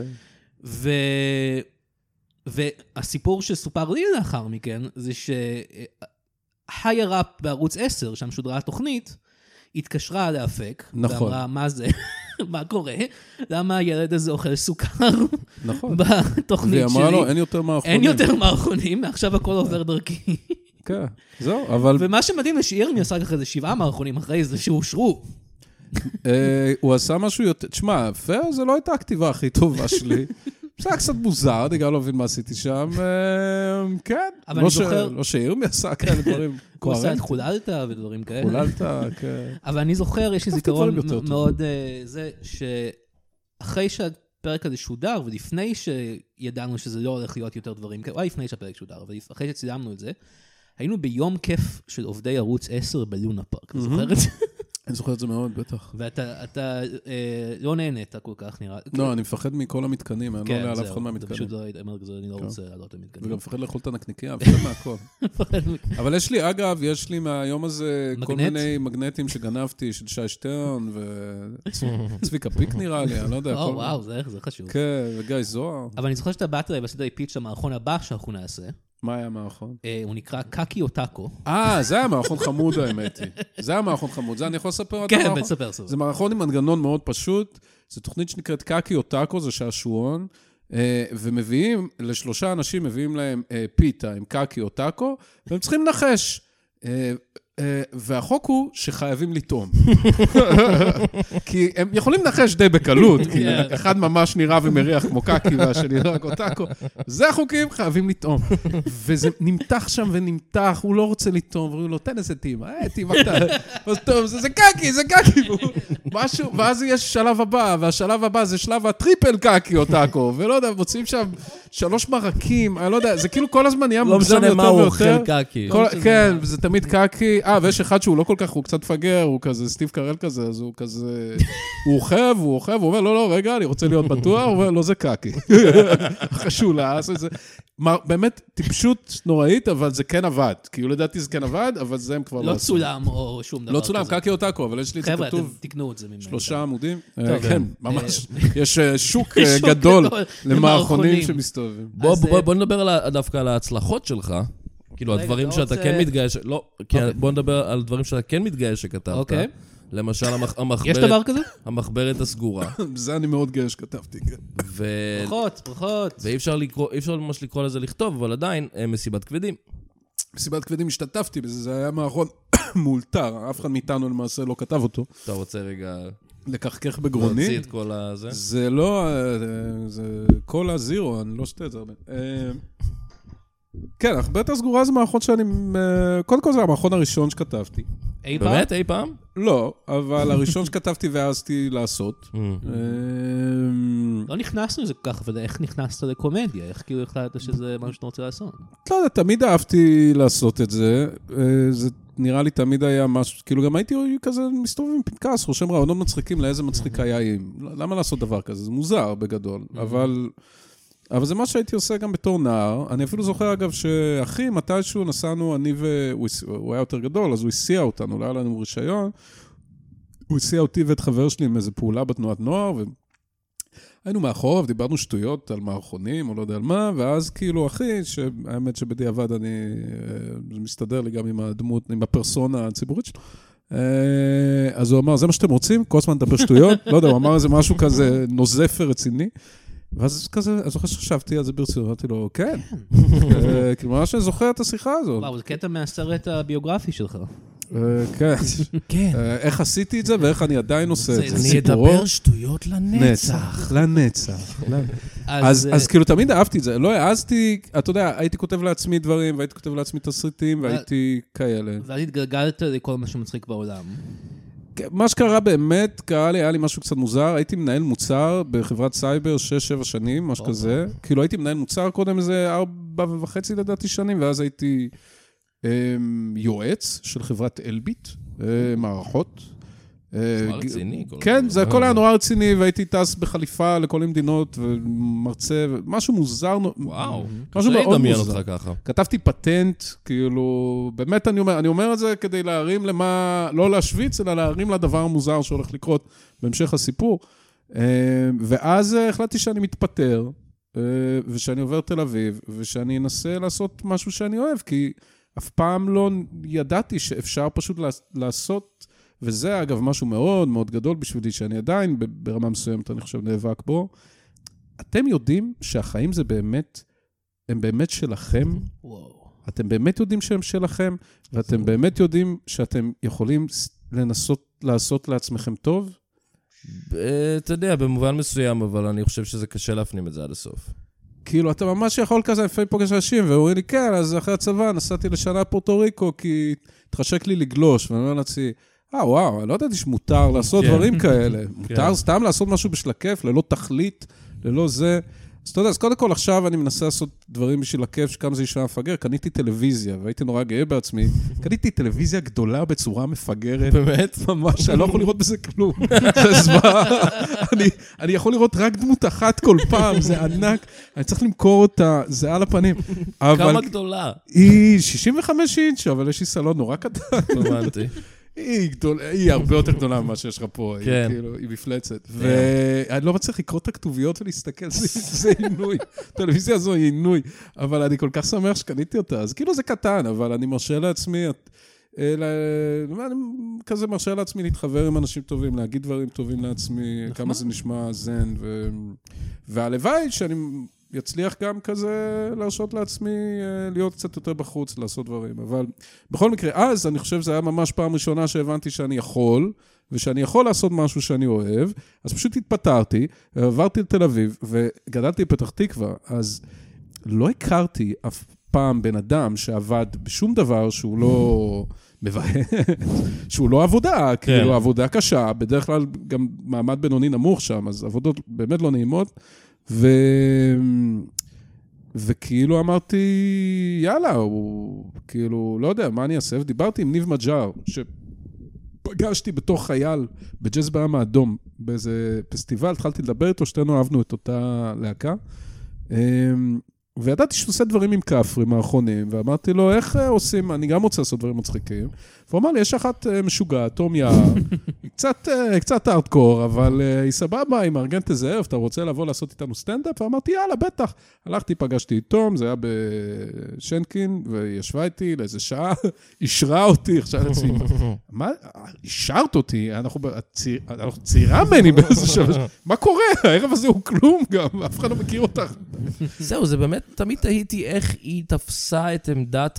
והסיפור שסופר לי לאחר מכן, זה ש... הייר-אפ בערוץ עשר, שם שודרה התוכנית, התקשרה להפק, נכון. ואמרה, מה זה? מה קורה? למה הילד הזה אוכל סוכר נכון. בתוכנית שלי? והיא אמרה לו, אין יותר מערכונים. אין יותר מערכונים, מעכשיו הכל עובר דרכי. כן, זהו, אבל... ומה שמדהים לשירמי עשה ככה זה שבעה מערכונים אחרי זה שאושרו. הוא עשה משהו יותר... תשמע, פייר זה לא הייתה הכתיבה הכי טובה שלי. זה היה קצת מוזר, אני גם לא מבין מה עשיתי שם. כן. אבל אני זוכר... לא שירמי עשה כאלה דברים. הוא עשה את חוללת ודברים כאלה. חוללת, כן. אבל אני זוכר, יש לי זיכרון מאוד זה, שאחרי שהפרק הזה שודר, ולפני שידענו שזה לא הולך להיות יותר דברים כאלה, אולי לפני שהפרק שודר, אבל אחרי שצילמנו את זה, היינו ביום כיף של עובדי ערוץ עשר בלונה פארק. אתה זוכר את זה? אני זוכר את זה מאוד, בטח. ואתה לא נהנית כל כך, נראה. לא, אני מפחד מכל המתקנים, אני לא עולה על אף אחד מהמתקנים. זה פשוט לא אמר כזה, אני לא רוצה לעלות למתקנים. וגם מפחד לאכול את הנקניקיה, מפחד מהכל. אבל יש לי, אגב, יש לי מהיום הזה כל מיני מגנטים שגנבתי, של שי שטרן, וצביקה פיק נראה לי, אני לא יודע. וואו, זה חשוב. כן, וגיא זוהר. אבל אני זוכר שאתה באת לי ועשית לי פיץ' למערכון הבא שאנחנו נעשה. מה היה המערכון? הוא נקרא קקי אוטאקו. אה, זה היה מערכון חמוד, האמת היא. זה היה מערכון חמוד. זה אני יכול לספר? כן, בספר ספר. זה מערכון עם מנגנון מאוד פשוט. זו תוכנית שנקראת קקי אוטאקו, זה שעשועון, ומביאים, לשלושה אנשים מביאים להם פיתה עם קקי אוטאקו, והם צריכים לנחש. והחוק הוא שחייבים לטעום. כי הם יכולים לנחש די בקלות, כי אחד ממש נראה ומריח כמו קקי, והשני נראה כמו טאקו. זה החוקים, חייבים לטעום. וזה נמתח שם ונמתח, הוא לא רוצה לטעום, ואומרים לו, תן איזה טעימה, אה, טעימה קטנה. אז טוב, זה קקי, זה קקי. משהו, ואז יש שלב הבא, והשלב הבא זה שלב הטריפל קקי או טאקו, ולא יודע, מוצאים שם שלוש מרקים, אני לא יודע, זה כאילו כל הזמן נהיה מוגזם יותר ויותר. כן, זה תמיד קקי. אה, ויש אחד שהוא לא כל כך, הוא קצת פגר, הוא כזה, סטיב קרל כזה, אז הוא כזה, הוא אוכב, הוא אוכב, הוא אומר, לא, לא, רגע, אני רוצה להיות בטוח, הוא אומר, לא, זה קקי. חשולה, זה, באמת טיפשות נוראית, אבל זה כן עבד. כאילו, לדעתי זה כן עבד, אבל זה הם כבר לא... לא צולם או שום דבר כזה. לא צולם, קקי או טאקו, אבל יש לי את זה כתוב. חבר'ה, אתם תקנו את זה ממנו. שלושה עמודים. כן, ממש. יש שוק גדול למערכונים שמסתובבים. בוא נדבר דווקא על ההצלחות שלך. כאילו, הדברים שאתה כן מתגייש... לא, בוא נדבר על דברים שאתה כן מתגייש שכתבת. אוקיי. למשל, המחברת... יש דבר כזה? המחברת הסגורה. זה אני מאוד גאה שכתבתי, כן. פחות, פחות. ואי אפשר לקרוא, אי אפשר ממש לקרוא לזה לכתוב, אבל עדיין, מסיבת כבדים. מסיבת כבדים השתתפתי בזה, זה היה מערכון מאולתר, אף אחד מאיתנו למעשה לא כתב אותו. אתה רוצה רגע... לקחקח בגרוני. להוציא את כל הזה? זה לא... זה כל הזירו, אני לא שתה את זה הרבה. כן, המחברת הסגורה זה מערכון שאני... קודם כל זה המערכון הראשון שכתבתי. אי פעם? באמת? אי פעם? לא, אבל הראשון שכתבתי והעזתי לעשות. לא נכנסנו לזה כל כך, אבל איך נכנסת לקומדיה? איך כאילו החלטת שזה מה שאתה רוצה לעשות? לא יודע, תמיד אהבתי לעשות את זה. זה נראה לי תמיד היה משהו, כאילו גם הייתי כזה מסתובב עם פנקס, רושם רעיונות מצחיקים לאיזה מצחיק היה. למה לעשות דבר כזה? זה מוזר בגדול, אבל... אבל זה מה שהייתי עושה גם בתור נער. אני אפילו זוכר, אגב, שאחי, מתישהו נסענו, אני והוא היה יותר גדול, אז הוא הסיע אותנו, לא היה לנו רישיון. הוא הסיע אותי ואת חבר שלי עם איזו פעולה בתנועת נוער, והיינו מאחור, ודיברנו שטויות על מערכונים, או לא יודע על מה, ואז כאילו, אחי, שהאמת שבדיעבד אני, זה מסתדר לי גם עם הדמות, עם הפרסונה הציבורית שלו, אז הוא אמר, זה מה שאתם רוצים? כל הזמן לדבר שטויות? לא יודע, הוא אמר איזה משהו כזה נוזף ורציני. ואז כזה, אני זוכר שחשבתי על זה ברצינות, אמרתי לו, כן. כאילו, ממש אני זוכר את השיחה הזאת. וואו, זה קטע מהסרט הביוגרפי שלך. כן. כן. איך עשיתי את זה ואיך אני עדיין עושה את זה. אני אדבר שטויות לנצח. לנצח. אז כאילו, תמיד אהבתי את זה. לא העזתי, אתה יודע, הייתי כותב לעצמי דברים, והייתי כותב לעצמי תסריטים, והייתי כאלה. ואז התגלגלת לכל מה שמצחיק בעולם. מה שקרה באמת, קרה לי, היה לי משהו קצת מוזר, הייתי מנהל מוצר בחברת סייבר שש, שבע שנים, משהו כזה. כאילו הייתי מנהל מוצר קודם איזה ארבע וחצי לדעתי שנים, ואז הייתי יועץ של חברת אלביט, מערכות. נשמע רציני. כן, זה הכל היה נורא רציני, והייתי טס בחליפה לכל המדינות, ומרצה, משהו מוזר. וואו, קשה לדמיין אותך ככה. כתבתי פטנט, כאילו, באמת אני אומר, אני אומר את זה כדי להרים למה, לא להשוויץ, אלא להרים לדבר המוזר שהולך לקרות בהמשך הסיפור. ואז החלטתי שאני מתפטר, ושאני עובר תל אביב, ושאני אנסה לעשות משהו שאני אוהב, כי אף פעם לא ידעתי שאפשר פשוט לעשות... וזה, אגב, משהו מאוד מאוד גדול בשבילי, שאני עדיין ברמה מסוימת, אני חושב, נאבק בו. אתם יודעים שהחיים זה באמת, הם באמת שלכם. וואו. אתם באמת יודעים שהם שלכם, ואתם באמת יודעים שאתם יכולים לנסות לעשות לעצמכם טוב? אתה יודע, במובן מסוים, אבל אני חושב שזה קשה להפנים את זה עד הסוף. כאילו, אתה ממש יכול כזה, לפעמים פוגש אנשים, והוא אומר לי, כן, אז אחרי הצבא נסעתי לשנה פורטו ריקו, כי התחשק לי לגלוש, ואני אומר לעצמי, אה, וואו, אני לא ידעתי שמותר לעשות דברים כאלה. מותר סתם לעשות משהו בשביל הכיף, ללא תכלית, ללא זה. אז אתה יודע, אז קודם כל עכשיו אני מנסה לעשות דברים בשביל הכיף, שכמה זה ישעה מפגר. קניתי טלוויזיה, והייתי נורא גאה בעצמי. קניתי טלוויזיה גדולה בצורה מפגרת. באמת? ממש, אני לא יכול לראות בזה כלום. זה זוועה. אני יכול לראות רק דמות אחת כל פעם, זה ענק. אני צריך למכור אותה, זה על הפנים. כמה גדולה? היא שישים וחמש אינץ', אבל יש לי סלון נורא קטן. הבנתי. היא גדולה, היא הרבה יותר גדולה ממה שיש לך פה, היא כאילו, היא מפלצת. ואני לא מצליח לקרוא את הכתוביות ולהסתכל, זה עינוי. הטלוויזיה הזו היא עינוי, אבל אני כל כך שמח שקניתי אותה. אז כאילו זה קטן, אבל אני מרשה לעצמי, אני כזה מרשה לעצמי להתחבר עם אנשים טובים, להגיד דברים טובים לעצמי, כמה זה נשמע זן, והלוואי שאני יצליח גם כזה להרשות לעצמי להיות קצת יותר בחוץ, לעשות דברים. אבל בכל מקרה, אז אני חושב שזה היה ממש פעם ראשונה שהבנתי שאני יכול, ושאני יכול לעשות משהו שאני אוהב, אז פשוט התפטרתי, עברתי לתל אביב, וגדלתי בפתח תקווה, אז לא הכרתי אף פעם בן אדם שעבד בשום דבר שהוא לא מבהל, שהוא לא עבודה, כאילו עבודה קשה, בדרך כלל גם מעמד בינוני נמוך שם, אז עבודות באמת לא נעימות, ו... וכאילו אמרתי, יאללה, הוא כאילו, לא יודע, מה אני אעשה? ודיברתי עם ניב מג'אר, שפגשתי בתוך חייל בג'אז בעם האדום, באיזה פסטיבל, התחלתי לדבר איתו, שתינו אהבנו את אותה להקה, וידעתי שהוא עושה דברים עם כפרים האחרונים, ואמרתי לו, איך עושים, אני גם רוצה לעשות דברים מצחיקים, והוא אמר לי, יש אחת משוגעת, תום יער, קצת, קצת ארטקור, אבל היא סבבה, היא מארגנת איזה ערב, אתה רוצה לבוא לעשות איתנו סטנדאפ? ואמרתי, יאללה, בטח. הלכתי, פגשתי את תום, זה היה בשנקין, וישבה איתי לאיזה שעה, אישרה אותי, עכשיו עצמי, מה, אישרת אותי, אנחנו צעירה מני באיזה שעה, מה קורה? הערב הזה הוא כלום גם, אף אחד לא מכיר אותך. זהו, זה באמת, תמיד תהיתי איך היא תפסה את עמדת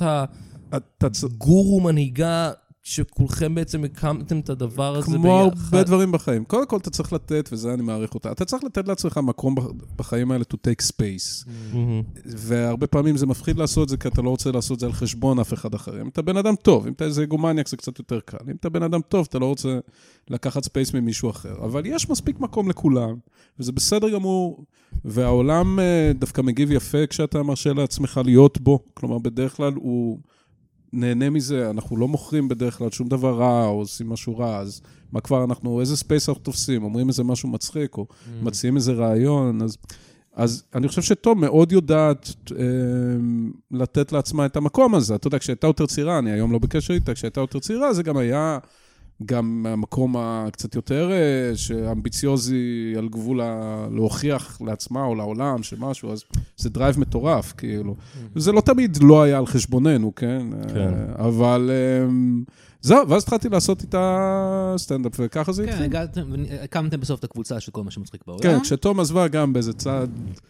הגורו מנהיגה, שכולכם בעצם הקמתם את הדבר הזה ביחד. כמו הרבה דברים בחיים. קודם כל אתה צריך לתת, וזה אני מעריך אותה, אתה צריך לתת לעצמך מקום בחיים האלה to take space. והרבה פעמים זה מפחיד לעשות את זה, כי אתה לא רוצה לעשות את זה על חשבון אף אחד אחר. אם אתה בן אדם טוב, אם אתה איזה אגומניאק זה קצת יותר קל. אם אתה בן אדם טוב, אתה לא רוצה לקחת ספייס ממישהו אחר. אבל יש מספיק מקום לכולם, וזה בסדר גמור, והעולם דווקא מגיב יפה כשאתה מרשה לעצמך להיות בו. כלומר, בדרך כלל הוא נהנה מזה, אנחנו לא מוכרים בדרך כלל שום דבר רע, או עושים משהו רע, אז מה כבר אנחנו, איזה ספייס אנחנו תופסים, אומרים איזה משהו מצחיק, או mm. מציעים איזה רעיון, אז, אז אני חושב שטוב מאוד יודעת אה, לתת לעצמה את המקום הזה, אתה יודע, כשהייתה יותר צעירה, אני היום לא בקשר איתה, כשהייתה יותר צעירה, זה גם היה גם המקום הקצת יותר שאמביציוזי על גבול להוכיח לעצמה או לעולם שמשהו, אז זה דרייב מטורף, כאילו. זה לא תמיד לא היה על חשבוננו, כן? כן. אבל זהו, ואז התחלתי לעשות איתה סטנדאפ, וככה זה התחיל. כן, הקמתם בסוף את הקבוצה של כל מה שמצחיק בעולם. כן, כשתום עזבה גם באיזה צעד,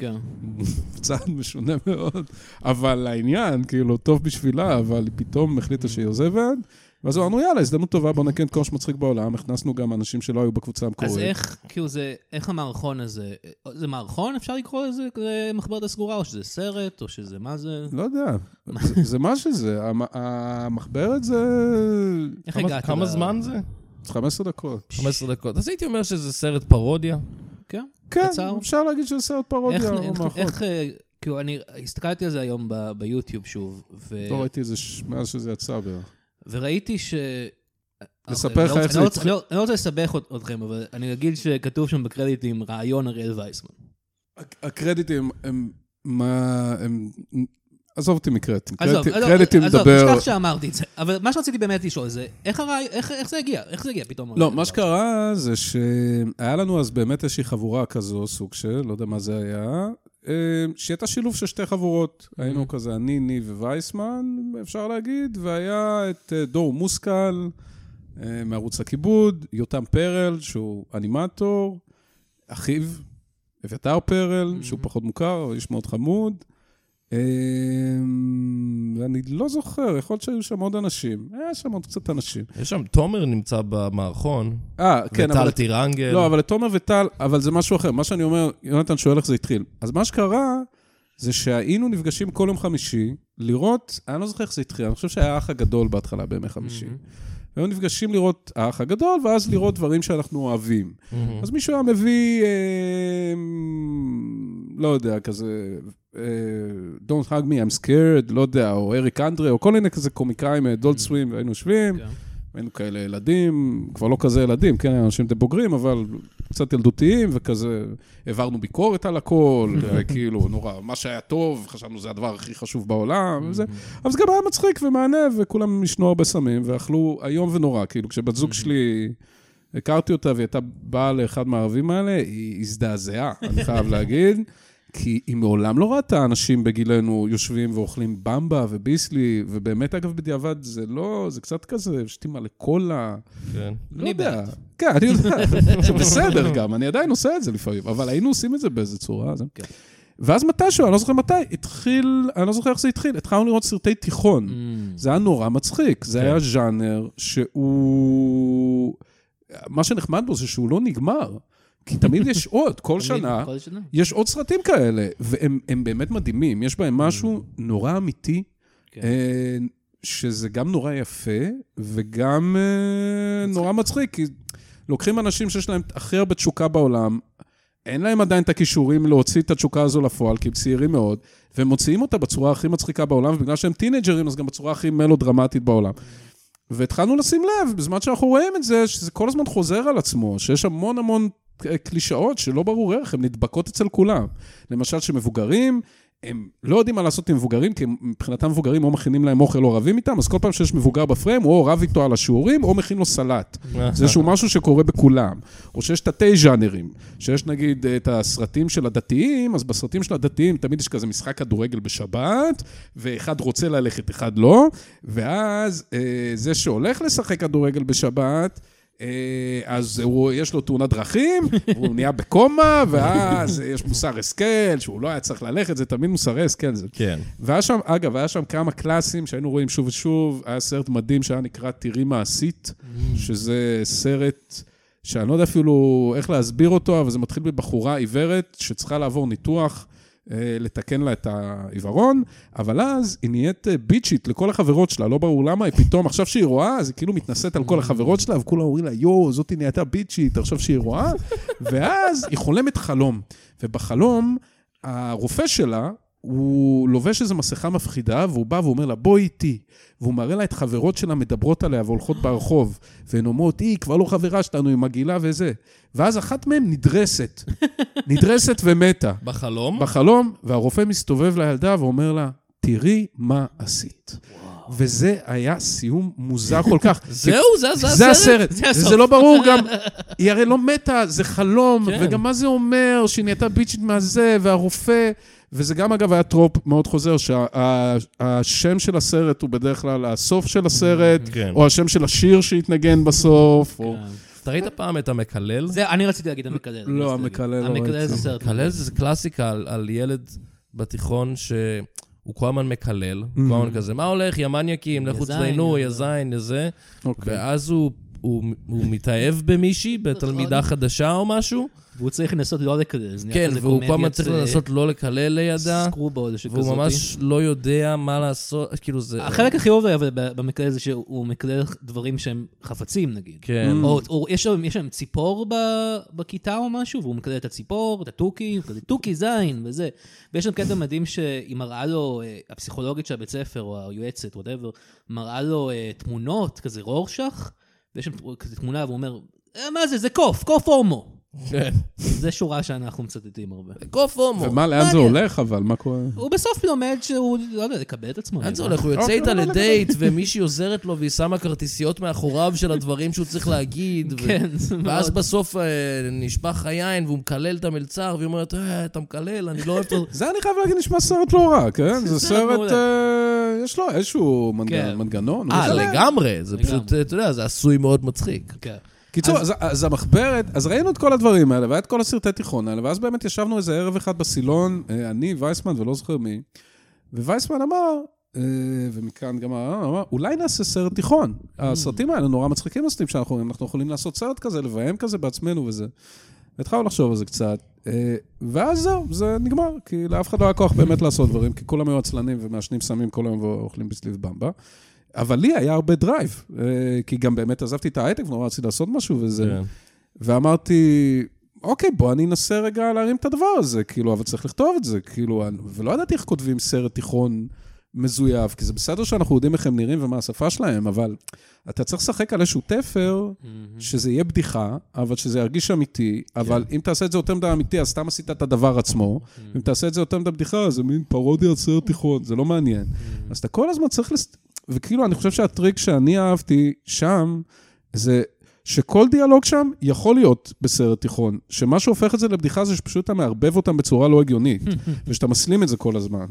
צעד משונה מאוד, אבל העניין, כאילו, טוב בשבילה, אבל פתאום החליטה שהיא עוזבת, ואז אמרנו, יאללה, הזדמנות טובה, בוא נקן כל שמצחיק בעולם, הכנסנו גם אנשים שלא היו בקבוצה המקורית. אז איך, כאילו זה, איך המערכון הזה, זה מערכון, אפשר לקרוא לזה מחברת הסגורה, או שזה סרט, או שזה מה זה? לא יודע, זה מה שזה, המחברת זה... איך הגעת? כמה זמן זה? חמש עשרה דקות. חמש עשרה דקות. אז הייתי אומר שזה סרט פרודיה. כן? כן, אפשר להגיד שזה סרט פרודיה. איך... כאילו, אני הסתכלתי על זה היום ביוטיוב שוב, ו... לא ראיתי את זה מאז שזה יצא בערך. וראיתי ש... לספר לך איך זה... אני לא רוצה לסבך אתכם, אבל אני אגיד שכתוב שם בקרדיטים רעיון אריאל וייסמן. הקרדיטים הם מה... עזוב אותי מקרדיטים. קרדיטים מדבר... עזוב, תשכח שאמרתי את זה. אבל מה שרציתי באמת לשאול זה, איך זה הגיע? איך זה הגיע פתאום? לא, מה שקרה זה שהיה לנו אז באמת איזושהי חבורה כזו, סוג של, לא יודע מה זה היה, שהייתה שילוב של שתי חבורות, היינו כזה, אני, ניב ווייסמן, אפשר להגיד, והיה את דור מוסקל, מערוץ הכיבוד, יותם פרל, שהוא אנימטור, אחיו, אביתר פרל, שהוא פחות מוכר, איש מאוד חמוד, ואני לא זוכר, יכול להיות שהיו שם עוד אנשים, היה שם עוד קצת אנשים. יש שם, תומר נמצא במערכון, כן, וטל טירנגל. לא, אבל תומר וטל, אבל זה משהו אחר. מה שאני אומר, יונתן שואל איך זה התחיל. אז מה שקרה, זה שהיינו נפגשים כל יום חמישי, לראות, אני לא זוכר איך זה התחיל, אני חושב שהיה האח הגדול בהתחלה בימי חמישי. והיו נפגשים לראות האח הגדול, ואז לראות דברים שאנחנו אוהבים. אז מישהו היה מביא, לא יודע, כזה... Don't hug me, I'm scared, לא יודע, או אריק אנדרה, או כל מיני כזה קומיקאים, דולט סווים, והיינו יושבים, והיינו כאלה ילדים, כבר לא כזה ילדים, כן, אנשים די בוגרים, אבל קצת ילדותיים, וכזה, העברנו ביקורת על הכל, כאילו, נורא, מה שהיה טוב, חשבנו זה הדבר הכי חשוב בעולם, וזה, אבל זה גם היה מצחיק ומענה, וכולם ישנו הרבה סמים, ואכלו היום ונורא, כאילו, כשבת זוג שלי, הכרתי אותה, והיא הייתה באה לאחד מהערבים האלה, היא הזדעזעה, אני חייב להגיד, כי היא מעולם לא ראתה אנשים בגילנו יושבים ואוכלים במבה וביסלי, ובאמת אגב בדיעבד זה לא, זה קצת כזה, שתימה לקולה. כן. לא יודע. כן, אני יודע. זה בסדר גם, אני עדיין עושה את זה לפעמים, אבל היינו עושים את זה באיזה צורה. ואז מתישהו, אני לא זוכר מתי, התחיל, אני לא זוכר איך זה התחיל, התחלנו לראות סרטי תיכון. זה היה נורא מצחיק, זה היה ז'אנר שהוא... מה שנחמד בו זה שהוא לא נגמר. כי תמיד יש עוד, כל שנה, יש עוד סרטים כאלה, והם באמת מדהימים, יש בהם משהו נורא אמיתי, שזה גם נורא יפה, וגם נורא מצחיק, כי לוקחים אנשים שיש להם הכי הרבה תשוקה בעולם, אין להם עדיין את הכישורים להוציא את התשוקה הזו לפועל, כי הם צעירים מאוד, והם מוציאים אותה בצורה הכי מצחיקה בעולם, ובגלל שהם טינג'רים, אז גם בצורה הכי מלודרמטית בעולם. והתחלנו לשים לב, בזמן שאנחנו רואים את זה, שזה כל הזמן חוזר על עצמו, שיש המון המון קלישאות שלא ברור איך, הן נדבקות אצל כולם. למשל שמבוגרים, הם לא יודעים מה לעשות עם מבוגרים, כי מבחינתם מבוגרים או מכינים להם אוכל או רבים איתם, אז כל פעם שיש מבוגר בפריים, הוא או רב איתו על השיעורים, או מכין לו סלט. זה שהוא משהו שקורה בכולם. או שיש תתי ז'אנרים, שיש נגיד את הסרטים של הדתיים, אז בסרטים של הדתיים תמיד יש כזה משחק כדורגל בשבת, ואחד רוצה ללכת, אחד לא, ואז זה שהולך לשחק כדורגל בשבת, אז הוא, יש לו תאונת דרכים, הוא נהיה בקומה, ואז יש מוסר השכל, שהוא לא היה צריך ללכת, זה תמיד מוסר השכל. זה. כן. והיה שם, אגב, היה שם כמה קלאסים שהיינו רואים שוב ושוב, היה סרט מדהים שהיה נקרא תראי מעשית, שזה סרט שאני לא יודע אפילו איך להסביר אותו, אבל זה מתחיל בבחורה עיוורת שצריכה לעבור ניתוח, לתקן לה את העיוורון, אבל אז היא נהיית ביצ'ית לכל החברות שלה, לא ברור למה, היא פתאום, עכשיו שהיא רואה, אז היא כאילו מתנסית על כל החברות שלה, וכולם אומרים לה, יו, זאת היא נהייתה ביצ'ית, עכשיו שהיא רואה, ואז היא חולמת חלום, ובחלום, הרופא שלה, הוא לובש איזו מסכה מפחידה, והוא בא ואומר לה, בואי איתי, והוא מראה לה את חברות שלה מדברות עליה, והולכות ברחוב, והן אומרות, היא כבר לא חברה שלנו, היא מגעילה וזה. ואז אחת מהן נדרסת, נדרסת ומתה. בחלום? בחלום, והרופא מסתובב לילדה ואומר לה, תראי מה עשית. וזה היה סיום מוזר כל כך. זהו, זה הסרט. זה הסרט. וזה לא ברור גם, היא הרי לא מתה, זה חלום, וגם מה זה אומר, שהיא נהייתה ביצ'ית מהזה, והרופא... וזה גם אגב היה טרופ מאוד חוזר, שהשם של הסרט הוא בדרך כלל הסוף של הסרט, או השם של השיר שהתנגן בסוף. אתה ראית פעם את המקלל? אני רציתי להגיד המקלל. לא, המקלל לא ראיתי. המקלל זה סרט. המקלל זה קלאסיקה על ילד בתיכון שהוא כל הזמן מקלל, כל הזמן כזה, מה הולך, יא מניאקים, לכו צדיינו, יא זין, יא זה, ואז הוא... הוא מתאהב במישהי, בתלמידה חדשה או משהו. והוא צריך לנסות לא לקלל. כן, והוא כל הזמן צריך לנסות לא לקלל לידה. סקרובול שכזאת. והוא ממש לא יודע מה לעשות, כאילו זה... החלק הכי אוהב במקלל זה שהוא מקלל דברים שהם חפצים, נגיד. כן. או יש שם ציפור בכיתה או משהו, והוא מקלל את הציפור, את התוכי, תוכי זין וזה. ויש שם קטע מדהים שהיא מראה לו, הפסיכולוגית של הבית ספר, או היועצת, whatever, מראה לו תמונות, כזה רורשך, ויש שם כזה תמונה, והוא אומר, מה זה? זה קוף, קוף הומו. זה שורה שאנחנו מצטטים הרבה. קוף הומו. ומה, לאן זה הולך אבל? מה קורה? הוא בסוף לומד שהוא, לא יודע, לקבל את עצמו. לאן זה הולך? הוא יוצא איתה לדייט, ומישהי עוזרת לו, והיא שמה כרטיסיות מאחוריו של הדברים שהוא צריך להגיד. כן. ואז בסוף נשפך היין, והוא מקלל את המלצר, והיא אומרת, אתה מקלל, אני לא אוהב אותו. זה אני חייב להגיד, נשמע סרט לא רע, כן? זה סרט, יש לו איזשהו מנגנון. אה, לגמרי. זה פשוט, אתה יודע, זה עשוי מאוד מצחיק. כן. קיצור, אז, אז המחברת, אז ראינו את כל הדברים האלה, והיה את כל הסרטי תיכון האלה, ואז באמת ישבנו איזה ערב אחד בסילון, אני, וייסמן, ולא זוכר מי, ווייסמן אמר, ומכאן גם אמר, אולי נעשה סרט תיכון. הסרטים האלה נורא מצחיקים הסרטים שאנחנו אנחנו יכולים לעשות סרט כזה, לביים כזה בעצמנו וזה. והתחלנו לחשוב על זה קצת, ואז זהו, זה נגמר, כי לאף אחד לא היה כוח באמת לעשות דברים, כי כולם היו עצלנים ומעשנים סמים כל היום ואוכלים בסליב במבה. אבל לי היה הרבה דרייב, כי גם באמת עזבתי את ההייטק, ונורא רציתי לעשות משהו וזה. ואמרתי, אוקיי, בוא אני אנסה רגע להרים את הדבר הזה, כאילו, אבל צריך לכתוב את זה, כאילו, ולא ידעתי איך כותבים סרט תיכון מזויף, כי זה בסדר שאנחנו יודעים איך הם נראים ומה השפה שלהם, אבל אתה צריך לשחק על איזשהו תפר, שזה יהיה בדיחה, אבל שזה ירגיש אמיתי, אבל אם תעשה את זה יותר מדי אמיתי, אז סתם עשית את הדבר עצמו, אם תעשה את זה יותר מדי בדיחה, זה מין פרודיה על סרט תיכון, זה לא מעניין. אז אתה כל הזמן צריך לס... וכאילו, אני חושב שהטריק שאני אהבתי שם, זה שכל דיאלוג שם יכול להיות בסרט תיכון, שמה שהופך את זה לבדיחה זה שפשוט אתה מערבב אותם בצורה לא הגיונית, ושאתה מסלים את זה כל הזמן.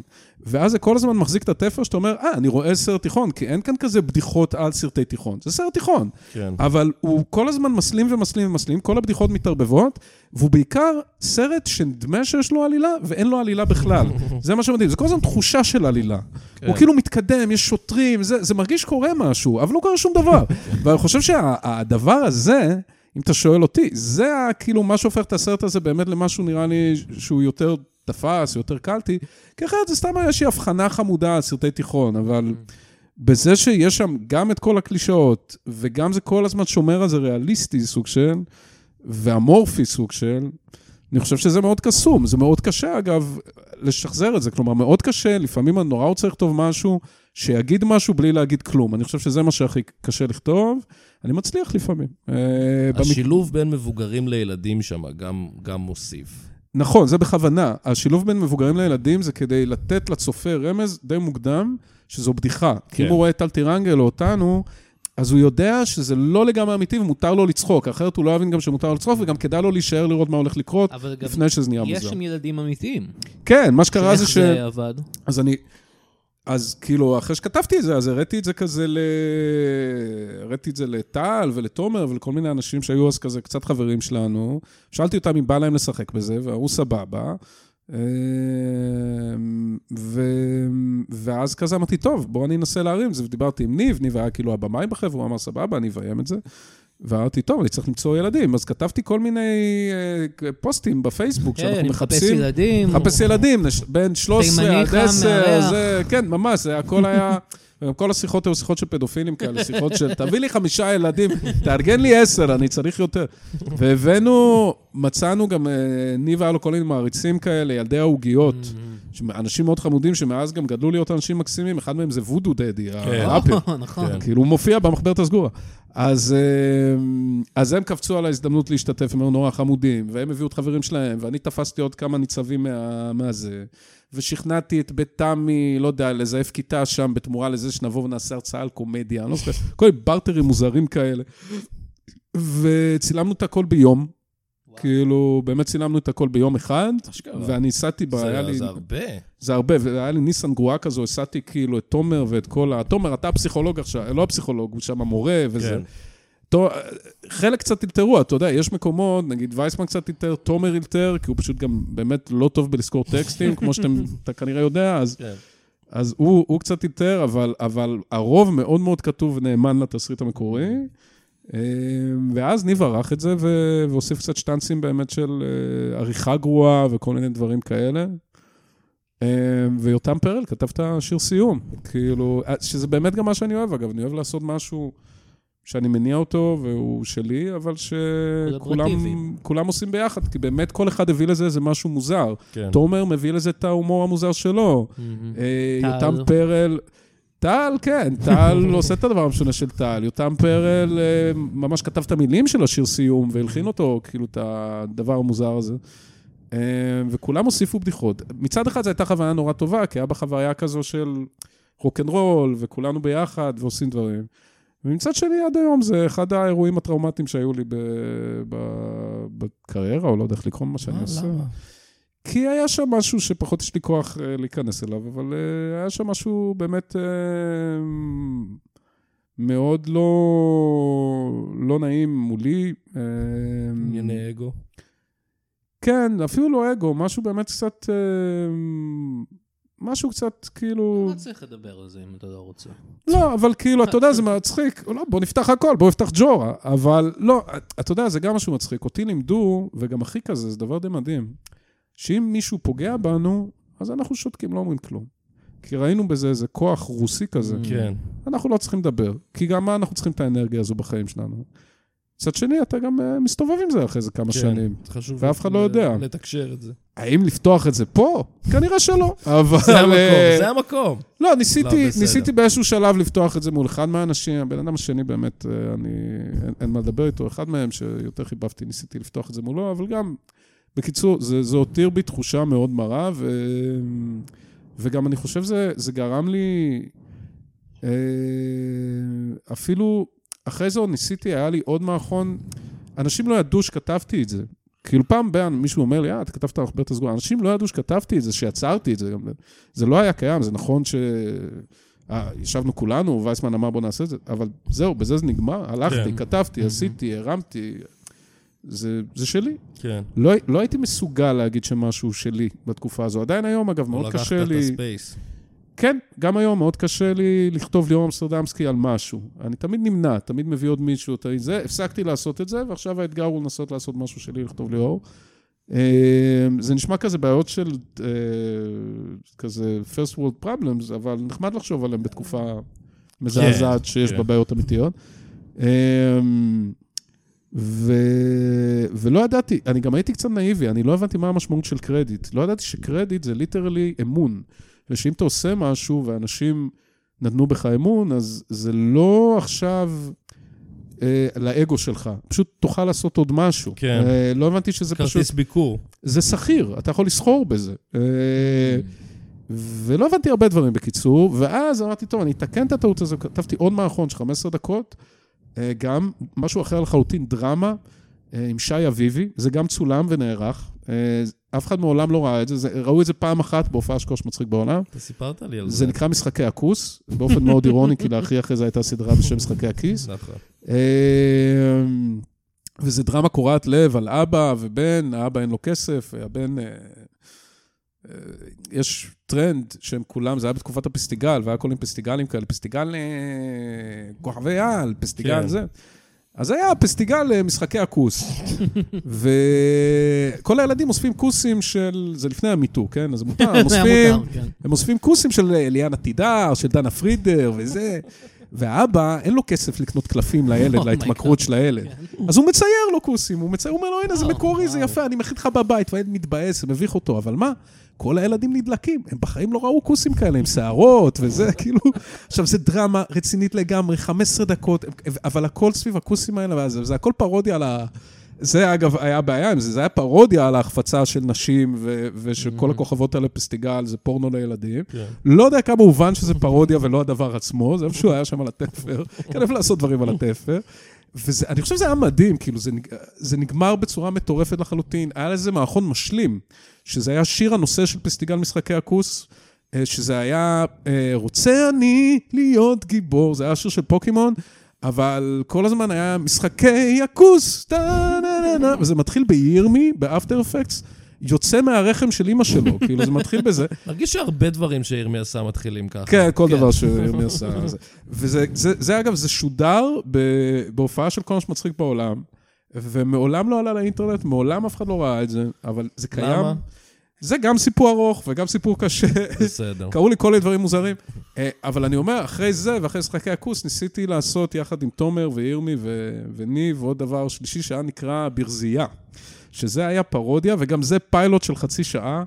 ואז זה כל הזמן מחזיק את התפר, שאתה אומר, אה, אני רואה סרט תיכון, כי אין כאן כזה בדיחות על סרטי תיכון. זה סרט תיכון. כן. אבל הוא כל הזמן מסלים ומסלים ומסלים, כל הבדיחות מתערבבות, והוא בעיקר סרט שנדמה שיש לו עלילה, ואין לו עלילה בכלל. זה מה שמדהים. זה כל הזמן תחושה של עלילה. כן. הוא כאילו מתקדם, יש שוטרים, זה, זה מרגיש קורה משהו, אבל לא קורה שום דבר. ואני חושב שהדבר הזה, אם אתה שואל אותי, זה כאילו מה שהופך את הסרט הזה באמת למשהו נראה לי שהוא יותר תפס, יותר קלטי, כי אחרת זה סתם איזושהי הבחנה חמודה על סרטי תיכון, אבל בזה שיש שם גם את כל הקלישאות, וגם זה כל הזמן שומר על זה ריאליסטי סוג של, ואמורפי סוג של, אני חושב שזה מאוד קסום, זה מאוד קשה אגב לשחזר את זה, כלומר מאוד קשה, לפעמים אני נורא רוצה לכתוב משהו, שיגיד משהו בלי להגיד כלום, אני חושב שזה מה שהכי קשה לכתוב, אני מצליח לפעמים. השילוב בין מבוגרים לילדים שם גם, גם מוסיף. נכון, זה בכוונה. השילוב בין מבוגרים לילדים זה כדי לתת לצופה רמז די מוקדם, שזו בדיחה. כן. כי אם הוא רואה את אלטירנגל או אותנו, אז הוא יודע שזה לא לגמרי אמיתי ומותר לו לצחוק, אחרת הוא לא יבין גם שמותר לו לצחוק, וגם כדאי לו להישאר לראות מה הולך לקרות, לפני שזה נהיה מוזר. יש שם ילדים אמיתיים. כן, מה שקרה זה ש... שאיך זה עבד? אז אני... אז כאילו, אחרי שכתבתי את זה, אז הראיתי את זה כזה ל... הראיתי את זה לטל ולתומר ולכל מיני אנשים שהיו אז כזה קצת חברים שלנו. שאלתי אותם אם בא להם לשחק בזה, והוא סבבה. ו... ואז כזה אמרתי, טוב, בואו אני אנסה להרים את זה. ודיברתי עם ניב, ניב היה כאילו הבמאי בחברה, הוא אמר סבבה, אני אביים את זה. ואמרתי, טוב, אני צריך למצוא ילדים. אז כתבתי כל מיני פוסטים בפייסבוק, שאנחנו מחפשים... מחפש ילדים. מחפש ילדים, בין שלוש עשרה עד עשר, זה, כן, ממש, זה הכל היה... כל השיחות היו שיחות של פדופילים כאלה, שיחות של, תביא לי חמישה ילדים, תארגן לי עשר, אני צריך יותר. והבאנו, מצאנו גם, ניב היה לו כל מיני מעריצים כאלה, ילדי ההוגיות, אנשים מאוד חמודים, שמאז גם גדלו להיות אנשים מקסימים, אחד מהם זה וודו דדי, הראפר. נכון. כאילו הוא מופיע במחברת הסגורה. אז, אז הם קפצו על ההזדמנות להשתתף, הם היו נורא חמודים, והם הביאו את חברים שלהם, ואני תפסתי עוד כמה ניצבים מה, מהזה, ושכנעתי את בית תמי, לא יודע, לזייף כיתה שם, בתמורה לזה שנבוא ונעשה הרצאה על קומדיה, אני לא זוכר, כל מיני ברטרים מוזרים כאלה. וצילמנו את הכל ביום, כאילו, באמת צילמנו את הכל ביום אחד, ואני הסעתי, זה הרבה. זה הרבה, והיה לי ניסן גרועה כזו, הסעתי כאילו את תומר ואת כל ה... תומר, אתה הפסיכולוג עכשיו, לא הפסיכולוג, הוא שם המורה וזה. חלק קצת ילתרו, אתה יודע, יש מקומות, נגיד וייסמן קצת ילתר, תומר ילתר, כי הוא פשוט גם באמת לא טוב בלזכור טקסטים, כמו שאתה כנראה יודע, אז... אז הוא, הוא קצת ילתר, אבל, אבל הרוב מאוד מאוד כתוב ונאמן לתסריט המקורי, ואז ניב ערך את זה, והוסיף קצת שטנסים באמת של עריכה גרועה וכל מיני דברים כאלה. ויותם פרל כתב את השיר סיום, כאילו, שזה באמת גם מה שאני אוהב, אגב, אני אוהב לעשות משהו שאני מניע אותו והוא שלי, אבל שכולם עושים ביחד, כי באמת כל אחד הביא לזה איזה משהו מוזר. תומר מביא לזה את ההומור המוזר שלו. יותם פרל... טל, כן, טל עושה את הדבר המשונה של טל. יותם פרל ממש כתב את המילים של השיר סיום, והלחין אותו, כאילו, את הדבר המוזר הזה. וכולם הוסיפו בדיחות. מצד אחד זו הייתה חוויה נורא טובה, כי היה בחוויה כזו של רוק'נ'רול, וכולנו ביחד, ועושים דברים. ומצד שני, עד היום, זה אחד האירועים הטראומטיים שהיו לי בקריירה, או לא יודע איך לקרוא מה שאני עושה. כי היה שם משהו שפחות יש לי כוח להיכנס אליו, אבל היה שם משהו באמת מאוד לא, לא נעים מולי. ענייני אגו. כן, אפילו לא אגו, משהו באמת קצת, משהו קצת כאילו... לא צריך לדבר על זה אם אתה לא רוצה. לא, אבל כאילו, אתה יודע, זה מצחיק, לא, בוא נפתח הכל, בוא נפתח ג'ורה, אבל לא, אתה יודע, זה גם משהו מצחיק. אותי לימדו, וגם הכי כזה, זה דבר די מדהים. שאם מישהו פוגע בנו, אז אנחנו שותקים, לא אומרים כלום. כי ראינו בזה איזה כוח רוסי כזה. כן. אנחנו לא צריכים לדבר. כי גם מה אנחנו צריכים את האנרגיה הזו בחיים שלנו. מצד שני, אתה גם מסתובב עם זה אחרי זה כמה שנים. ואף אחד לא יודע. לתקשר את זה. האם לפתוח את זה פה? כנראה שלא. זה המקום, זה המקום. לא, ניסיתי באיזשהו שלב לפתוח את זה מול אחד מהאנשים, הבן אדם השני באמת, אין מה לדבר איתו, אחד מהם שיותר חיבבתי, ניסיתי לפתוח את זה מולו, אבל גם... בקיצור, זה, זה הותיר בי תחושה מאוד מרה, ו... וגם אני חושב זה, זה גרם לי, אה, אפילו אחרי זה ניסיתי, היה לי עוד מערכון, אנשים לא ידעו שכתבתי את זה, כאילו פעם בין מישהו אומר לי, אה, אתה כתבת הרבה יותר סגור. אנשים לא ידעו שכתבתי את זה, שיצרתי את זה. זה לא היה קיים, זה נכון ש... ישבנו כולנו, וייסמן אמר בוא נעשה את זה, אבל זהו, בזה זה נגמר, הלכתי, כתבתי, עשיתי, הרמתי, זה שלי. לא הייתי מסוגל להגיד שמשהו שלי בתקופה הזו. עדיין היום, אגב, מאוד קשה לי... כן, גם היום מאוד קשה לי לכתוב ליאור אמסטרדמסקי על משהו. אני תמיד נמנע, תמיד מביא עוד מישהו, זה, הפסקתי לעשות את זה, ועכשיו האתגר הוא לנסות לעשות משהו שלי, לכתוב ליאור. זה נשמע כזה בעיות של כזה first world problems, אבל נחמד לחשוב עליהם בתקופה מזעזעת שיש בה בעיות אמיתיות. ולא ידעתי, אני גם הייתי קצת נאיבי, אני לא הבנתי מה המשמעות של קרדיט. לא ידעתי שקרדיט זה ליטרלי אמון. ושאם אתה עושה משהו ואנשים נתנו בך אמון, אז זה לא עכשיו אה, לאגו שלך. פשוט תוכל לעשות עוד משהו. כן. אה, לא הבנתי שזה פשוט... כרטיס ביקור. זה שכיר, אתה יכול לסחור בזה. אה, ולא הבנתי הרבה דברים בקיצור, ואז אמרתי, טוב, אני אתקן את הטעות הזו, כתבתי עוד מערכון של חמש עשרה דקות, אה, גם משהו אחר לחלוטין, דרמה, אה, עם שי אביבי, זה גם צולם ונערך, אה, אף אחד מעולם לא ראה את זה, זה, ראו את זה פעם אחת בהופעה שקוש מצחיק בעולם. אתה סיפרת לי על זה. זה נקרא משחקי הכוס, באופן מאוד אירוני, כי לאחרי אחרי זה הייתה סדרה בשם משחקי הכיס. נכון. וזה דרמה קורעת לב על אבא ובן, האבא אין לו כסף, הבן... יש טרנד שהם כולם, זה היה בתקופת הפסטיגל, והיה כל עם פסטיגלים כאלה, פסטיגל כוכבי על, פסטיגל זה. אז היה פסטיגל משחקי הכוס, וכל הילדים אוספים כוסים של, זה לפני המיטו, כן? אז מותר, הם אוספים, הם אוספים כוסים של אליאנה תידר, של דנה פרידר וזה, והאבא אין לו כסף לקנות קלפים לילד, להתמכרות של הילד. אז הוא מצייר לו כוסים, הוא מצייר, הוא אומר לו, הנה זה מקורי, זה יפה, אני מכין לך בבית, והילד מתבאס, זה מביך אותו, אבל מה? כל הילדים נדלקים, הם בחיים לא ראו כוסים כאלה, עם שערות וזה, כאילו, עכשיו זה דרמה רצינית לגמרי, חמש עשרה דקות, אבל הכל סביב הכוסים האלה, זה הכל פרודיה על ה... זה אגב היה בעיה עם זה, זה היה פרודיה על ההחפצה של נשים, ושל כל הכוכבות האלה פסטיגל, זה פורנו לילדים. לא יודע כמה הובן שזה פרודיה ולא הדבר עצמו, זה איפשהו היה שם על התפר, כנף לעשות דברים על התפר. ואני חושב שזה היה מדהים, כאילו זה נגמר בצורה מטורפת לחלוטין, היה לזה מערכון משלים, שזה היה שיר הנושא של פסטיגל משחקי הכוס, שזה היה רוצה אני להיות גיבור, זה היה שיר של פוקימון, אבל כל הזמן היה משחקי הכוס, וזה מתחיל בירמי, באפטר אפקטס, יוצא מהרחם של אמא שלו, כאילו זה מתחיל בזה. מרגיש שהרבה דברים שירמי עשה מתחילים ככה. כן, כל דבר שירמי עשה. וזה אגב, זה שודר בהופעה של כל מה שמצחיק בעולם, ומעולם לא עלה לאינטרנט, מעולם אף אחד לא ראה את זה, אבל זה קיים. למה? זה גם סיפור ארוך וגם סיפור קשה. בסדר. קראו לי כל מיני דברים מוזרים. אבל אני אומר, אחרי זה ואחרי משחקי הכוס, ניסיתי לעשות יחד עם תומר וירמי וניב, ועוד דבר שלישי שהיה נקרא ברזייה. שזה היה פרודיה, וגם זה פיילוט של חצי שעה,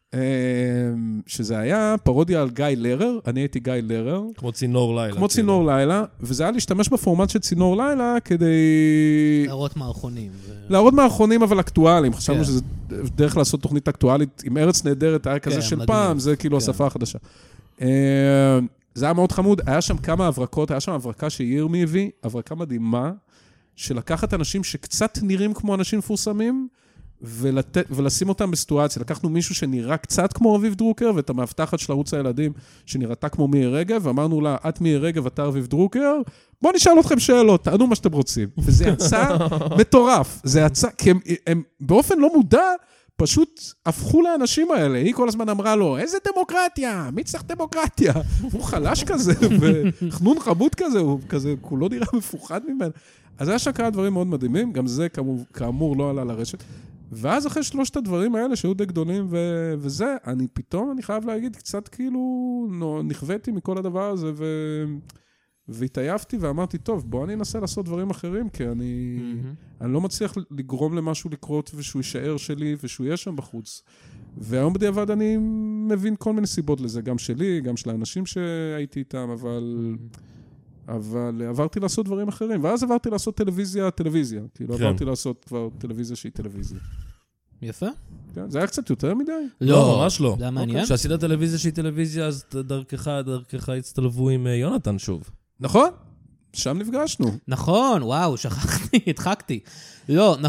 שזה היה פרודיה על גיא לרר, אני הייתי גיא לרר. כמו צינור לילה. כמו צינור לילה, וזה היה להשתמש בפורמט של צינור לילה, כדי... להראות מערכונים. להראות מערכונים, אבל אקטואליים. חשבנו שזה דרך לעשות תוכנית אקטואלית, עם ארץ נהדרת, היה כזה של פעם, זה כאילו השפה החדשה. זה היה מאוד חמוד, היה שם כמה הברקות, היה שם הברקה שירמי הביא, הברקה מדהימה, שלקחת אנשים שקצת נראים כמו אנשים מפורסמים, ולת... ולשים אותם בסיטואציה. לקחנו מישהו שנראה קצת כמו אביב דרוקר, ואת המאבטחת של ערוץ הילדים שנראתה כמו מירי רגב, ואמרנו לה, את מירי רגב, אתה אביב דרוקר, בואו נשאל אתכם שאלות, תענו מה שאתם רוצים. וזה יצא מטורף. זה יצא, כי הם, הם באופן לא מודע, פשוט הפכו לאנשים האלה. היא כל הזמן אמרה לו, איזה דמוקרטיה? מי צריך דמוקרטיה? הוא חלש כזה, וחנון חמוד כזה, הוא כזה, כולו נראה מפוחד ממנו. אז היה שקרה דברים מאוד מדהימים, גם זה כאמור, כאמור לא עלה לרשת. ואז אחרי שלושת הדברים האלה שהיו די גדולים ו- וזה, אני פתאום, אני חייב להגיד, קצת כאילו נכוויתי מכל הדבר הזה ו- והתעייפתי ואמרתי, טוב, בוא אני אנסה לעשות דברים אחרים, כי אני, mm-hmm. אני לא מצליח לגרום למשהו לקרות ושהוא יישאר שלי ושהוא יהיה שם בחוץ. והיום בדיעבד אני מבין כל מיני סיבות לזה, גם שלי, גם של האנשים שהייתי איתם, אבל... Mm-hmm. אבל עברתי לעשות דברים אחרים, ואז עברתי לעשות טלוויזיה, טלוויזיה. כאילו כן. עברתי לעשות כבר טלוויזיה שהיא טלוויזיה. יפה. כן, זה היה קצת יותר מדי? לא, ממש לא. זה היה מעניין. כשעשית טלוויזיה שהיא טלוויזיה, אז דרכך, דרכך הצטלבו עם יונתן שוב. נכון, שם נפגשנו. נכון, וואו, שכחתי, התחקתי. לא, נכון.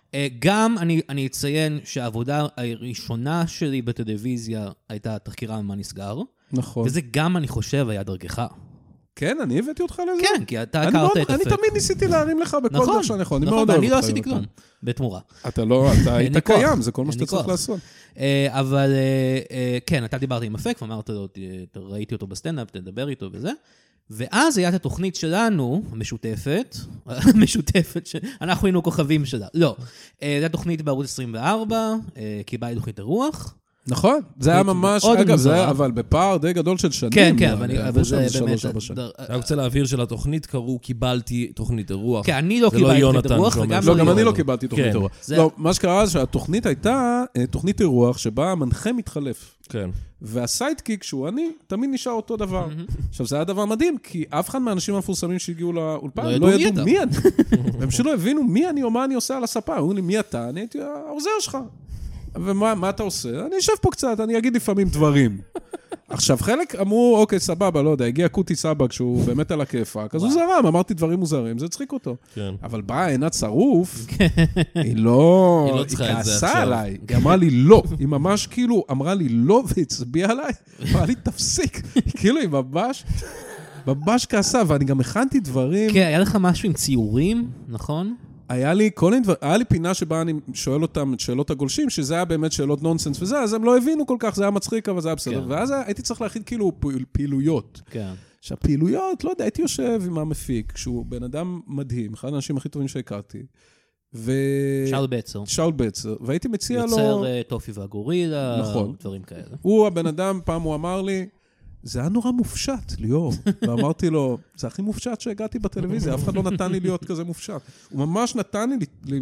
גם אני, אני אציין שהעבודה הראשונה שלי בטלוויזיה הייתה תחקירה מה נסגר. נכון. וזה גם, אני חושב, היה דרכך. כן, אני הבאתי אותך לזה? כן, כי אתה הכרת את אני תמיד ניסיתי להרים לך בכל דרך שאני יכול. נכון, ואני לא עשיתי כלום, בתמורה. אתה לא, אתה היית קיים, זה כל מה שאתה צריך לעשות. אבל כן, אתה דיברת עם אפק, ואמרת לו, ראיתי אותו בסטנדאפ, תדבר איתו וזה. ואז הייתה התוכנית שלנו, המשותפת, המשותפת, שאנחנו היינו כוכבים שלה. לא, הייתה תוכנית בערוץ עשרים וארבע, קיבלתי תוכנית הרוח. נכון, זה היה ממש, אגב, זה היה אבל בפער די גדול של שנים. כן, כן, אבל זה באמת... אני רוצה להעביר של התוכנית, קראו, קיבלתי תוכנית הרוח. כן, אני לא קיבלתי תוכנית הרוח, וגם לא, גם אני לא קיבלתי תוכנית הרוח. לא, מה שקרה זה שהתוכנית הייתה תוכנית הרוח, שבה המנחה מתחלף. כן. והסיידקיק, שהוא אני, תמיד נשאר אותו דבר. עכשיו, זה היה דבר מדהים, כי אף אחד מהאנשים המפורסמים שהגיעו לאולפן לא ידעו מי אני. והם שלא הבינו מי אני או מה אני עושה על הספה. אמרו לי, מי אתה? אני הייתי העוזר שלך. ומה מה אתה עושה? אני אשב פה קצת, אני אגיד לפעמים דברים. עכשיו, חלק אמרו, אוקיי, סבבה, לא יודע, הגיע קוטי סבא כשהוא באמת על הכיפק, אז הוא זרם, אמרתי דברים מוזרים, זה צחיק אותו. אבל באה עינת שרוף, היא לא... היא כעסה עליי, היא אמרה לי לא, היא ממש כאילו אמרה לי לא והצביעה עליי, אמרה לי תפסיק, כאילו היא ממש... ממש כעסה, ואני גם הכנתי דברים... כן, היה לך משהו עם ציורים, נכון? היה לי כל מיני דבר, היה לי פינה שבה אני שואל אותם את שאלות הגולשים, שזה היה באמת שאלות נונסנס וזה, אז הם לא הבינו כל כך, זה היה מצחיק, אבל זה היה בסדר. כן. ואז הייתי צריך להכין כאילו פעילויות. כן. שהפעילויות, לא יודע, הייתי יושב עם המפיק, שהוא בן אדם מדהים, אחד האנשים הכי טובים שהכרתי. ו... שאול בצר. שאול בצר, והייתי מציע יוצר לו... יוצר טופי והגורילה, נכון. דברים כאלה. הוא הבן אדם, פעם הוא אמר לי, זה היה נורא מופשט, ליאור. ואמרתי לו, זה הכי מופשט שהגעתי בטלוויזיה, אף אחד לא נתן לי להיות כזה מופשט. הוא ממש נתן לי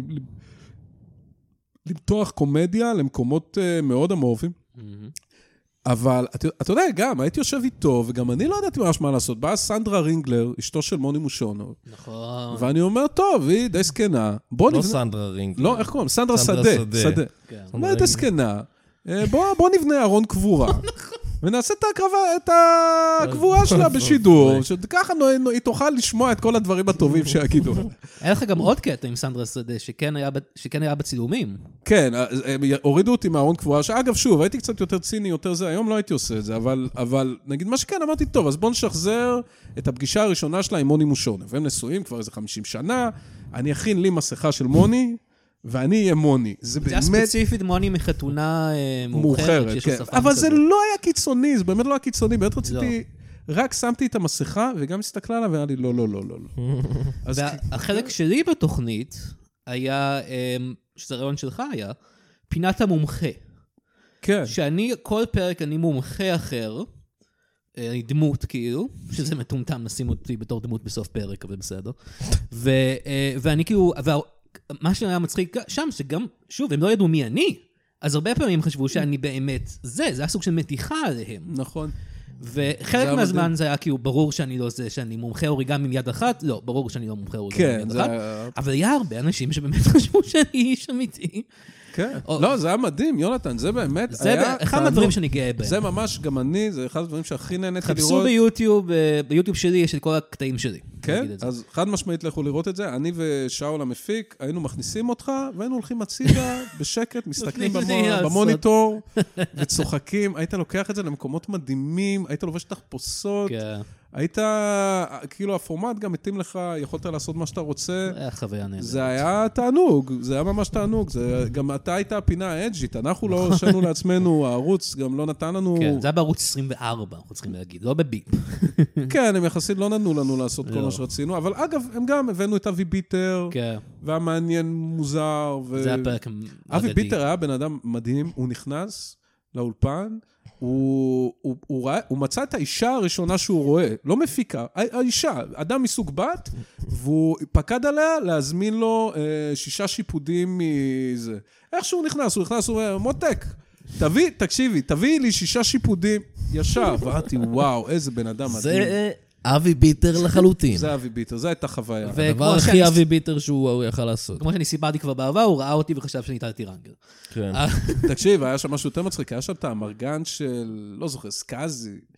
למתוח קומדיה למקומות מאוד אמורפיים. אבל, אתה יודע, גם, הייתי יושב איתו, וגם אני לא ידעתי ממש מה לעשות. באה סנדרה רינגלר, אשתו של מוני מושונוב. נכון. ואני אומר, טוב, היא די סקנה. לא סנדרה רינגלר. לא, איך קוראים? סנדרה שדה. שדה. לא, די סקנה. בוא נבנה ארון קבורה. ונעשה את ההקרבה, את הקבורה שלה בשידור, שככה היא תוכל לשמוע את כל הדברים הטובים שיגידו. היה לך גם עוד קטע עם סנדרה שדה, שכן היה בצילומים. כן, הם הורידו אותי מהארון קבורה, שאגב, שוב, הייתי קצת יותר ציני, יותר זה, היום לא הייתי עושה את זה, אבל נגיד מה שכן, אמרתי, טוב, אז בוא נשחזר את הפגישה הראשונה שלה עם מוני מושונוב. הם נשואים כבר איזה חמישים שנה, אני אכין לי מסכה של מוני, ואני אהיה מוני. זה באמת... זה היה ספציפית מוני מחתונה מאוחרת. כן. אבל זה לא היה קיצוני, זה באמת לא היה קיצוני. באמת רציתי, רק שמתי את המסכה, וגם הסתכלה עליו, ואמרה לי, לא, לא, לא, לא. והחלק שלי בתוכנית היה, שזה הרעיון שלך היה, פינת המומחה. כן. שאני, כל פרק אני מומחה אחר, אני דמות כאילו, שזה מטומטם, נשים אותי בתור דמות בסוף פרק, אבל בסדר. ואני כאילו... מה שהיה מצחיק שם, שגם, שוב, הם לא ידעו מי אני, אז הרבה פעמים חשבו שאני באמת זה, זה היה סוג של מתיחה עליהם. נכון. וחלק מהזמן זה היה כאילו ברור שאני לא זה, שאני מומחה אוריגמי עם יד אחת, לא, ברור שאני לא מומחה אוריגמי עם יד אחת, אבל היה הרבה אנשים שבאמת חשבו שאני איש אמיתי. כן, לא, זה היה מדהים, יונתן, זה באמת היה... זה אחד מהדברים שאני גאה בהם. זה ממש, גם אני, זה אחד הדברים שהכי נהניתי לראות. חפשו ביוטיוב, ביוטיוב שלי יש את כל הקטעים שלי. כן, אז חד משמעית לכו לראות את זה, אני ושאול המפיק, היינו מכניסים אותך, והיינו הולכים הצידה, בשקט, מסתכלים במוניטור, וצוחקים, היית לוקח את זה למקומות מדהימים, היית לובש תחפושות, היית, כאילו הפורמט גם מתאים לך, יכולת לעשות מה שאתה רוצה. זה היה חוויה נהדרת. זה היה תענוג, זה היה ממש תענוג. זה, גם אתה היית הפינה האג'ית, אנחנו לא הרשנו לעצמנו, הערוץ גם לא נתן לנו... כן, זה היה בערוץ עשרים וארבע, אנחנו צריכים להגיד, לא בביפ. כן, הם יחסית לא נתנו לנו לעשות כל מה שרצינו, אבל אגב, הם גם הבאנו את אבי ביטר, והמעניין מוזר. זה היה פרק אבי ביטר היה בן אדם מדהים, הוא נכנס לאולפן, הוא, הוא, הוא, ראה, הוא מצא את האישה הראשונה שהוא רואה, לא מפיקה, האישה, אדם מסוג בת, והוא פקד עליה להזמין לו אה, שישה שיפודים מזה. איך שהוא נכנס? הוא נכנס, הוא אומר, מותק, תביא, תקשיבי, תביא לי שישה שיפודים ישר. ואמרתי, וואו, איזה בן אדם מדהים. זה אבי ביטר לחלוטין. זה אבי ביטר, זה הייתה חוויה. הדבר הכי אבי ביטר שהוא יכל לעשות. כמו שאני סיפרתי כבר בעבר, הוא ראה אותי וחשב שאני טלתי רנגל. כן. תקשיב, היה שם משהו יותר מצחיק, היה שם את המרגן של, לא זוכר, סקאזי.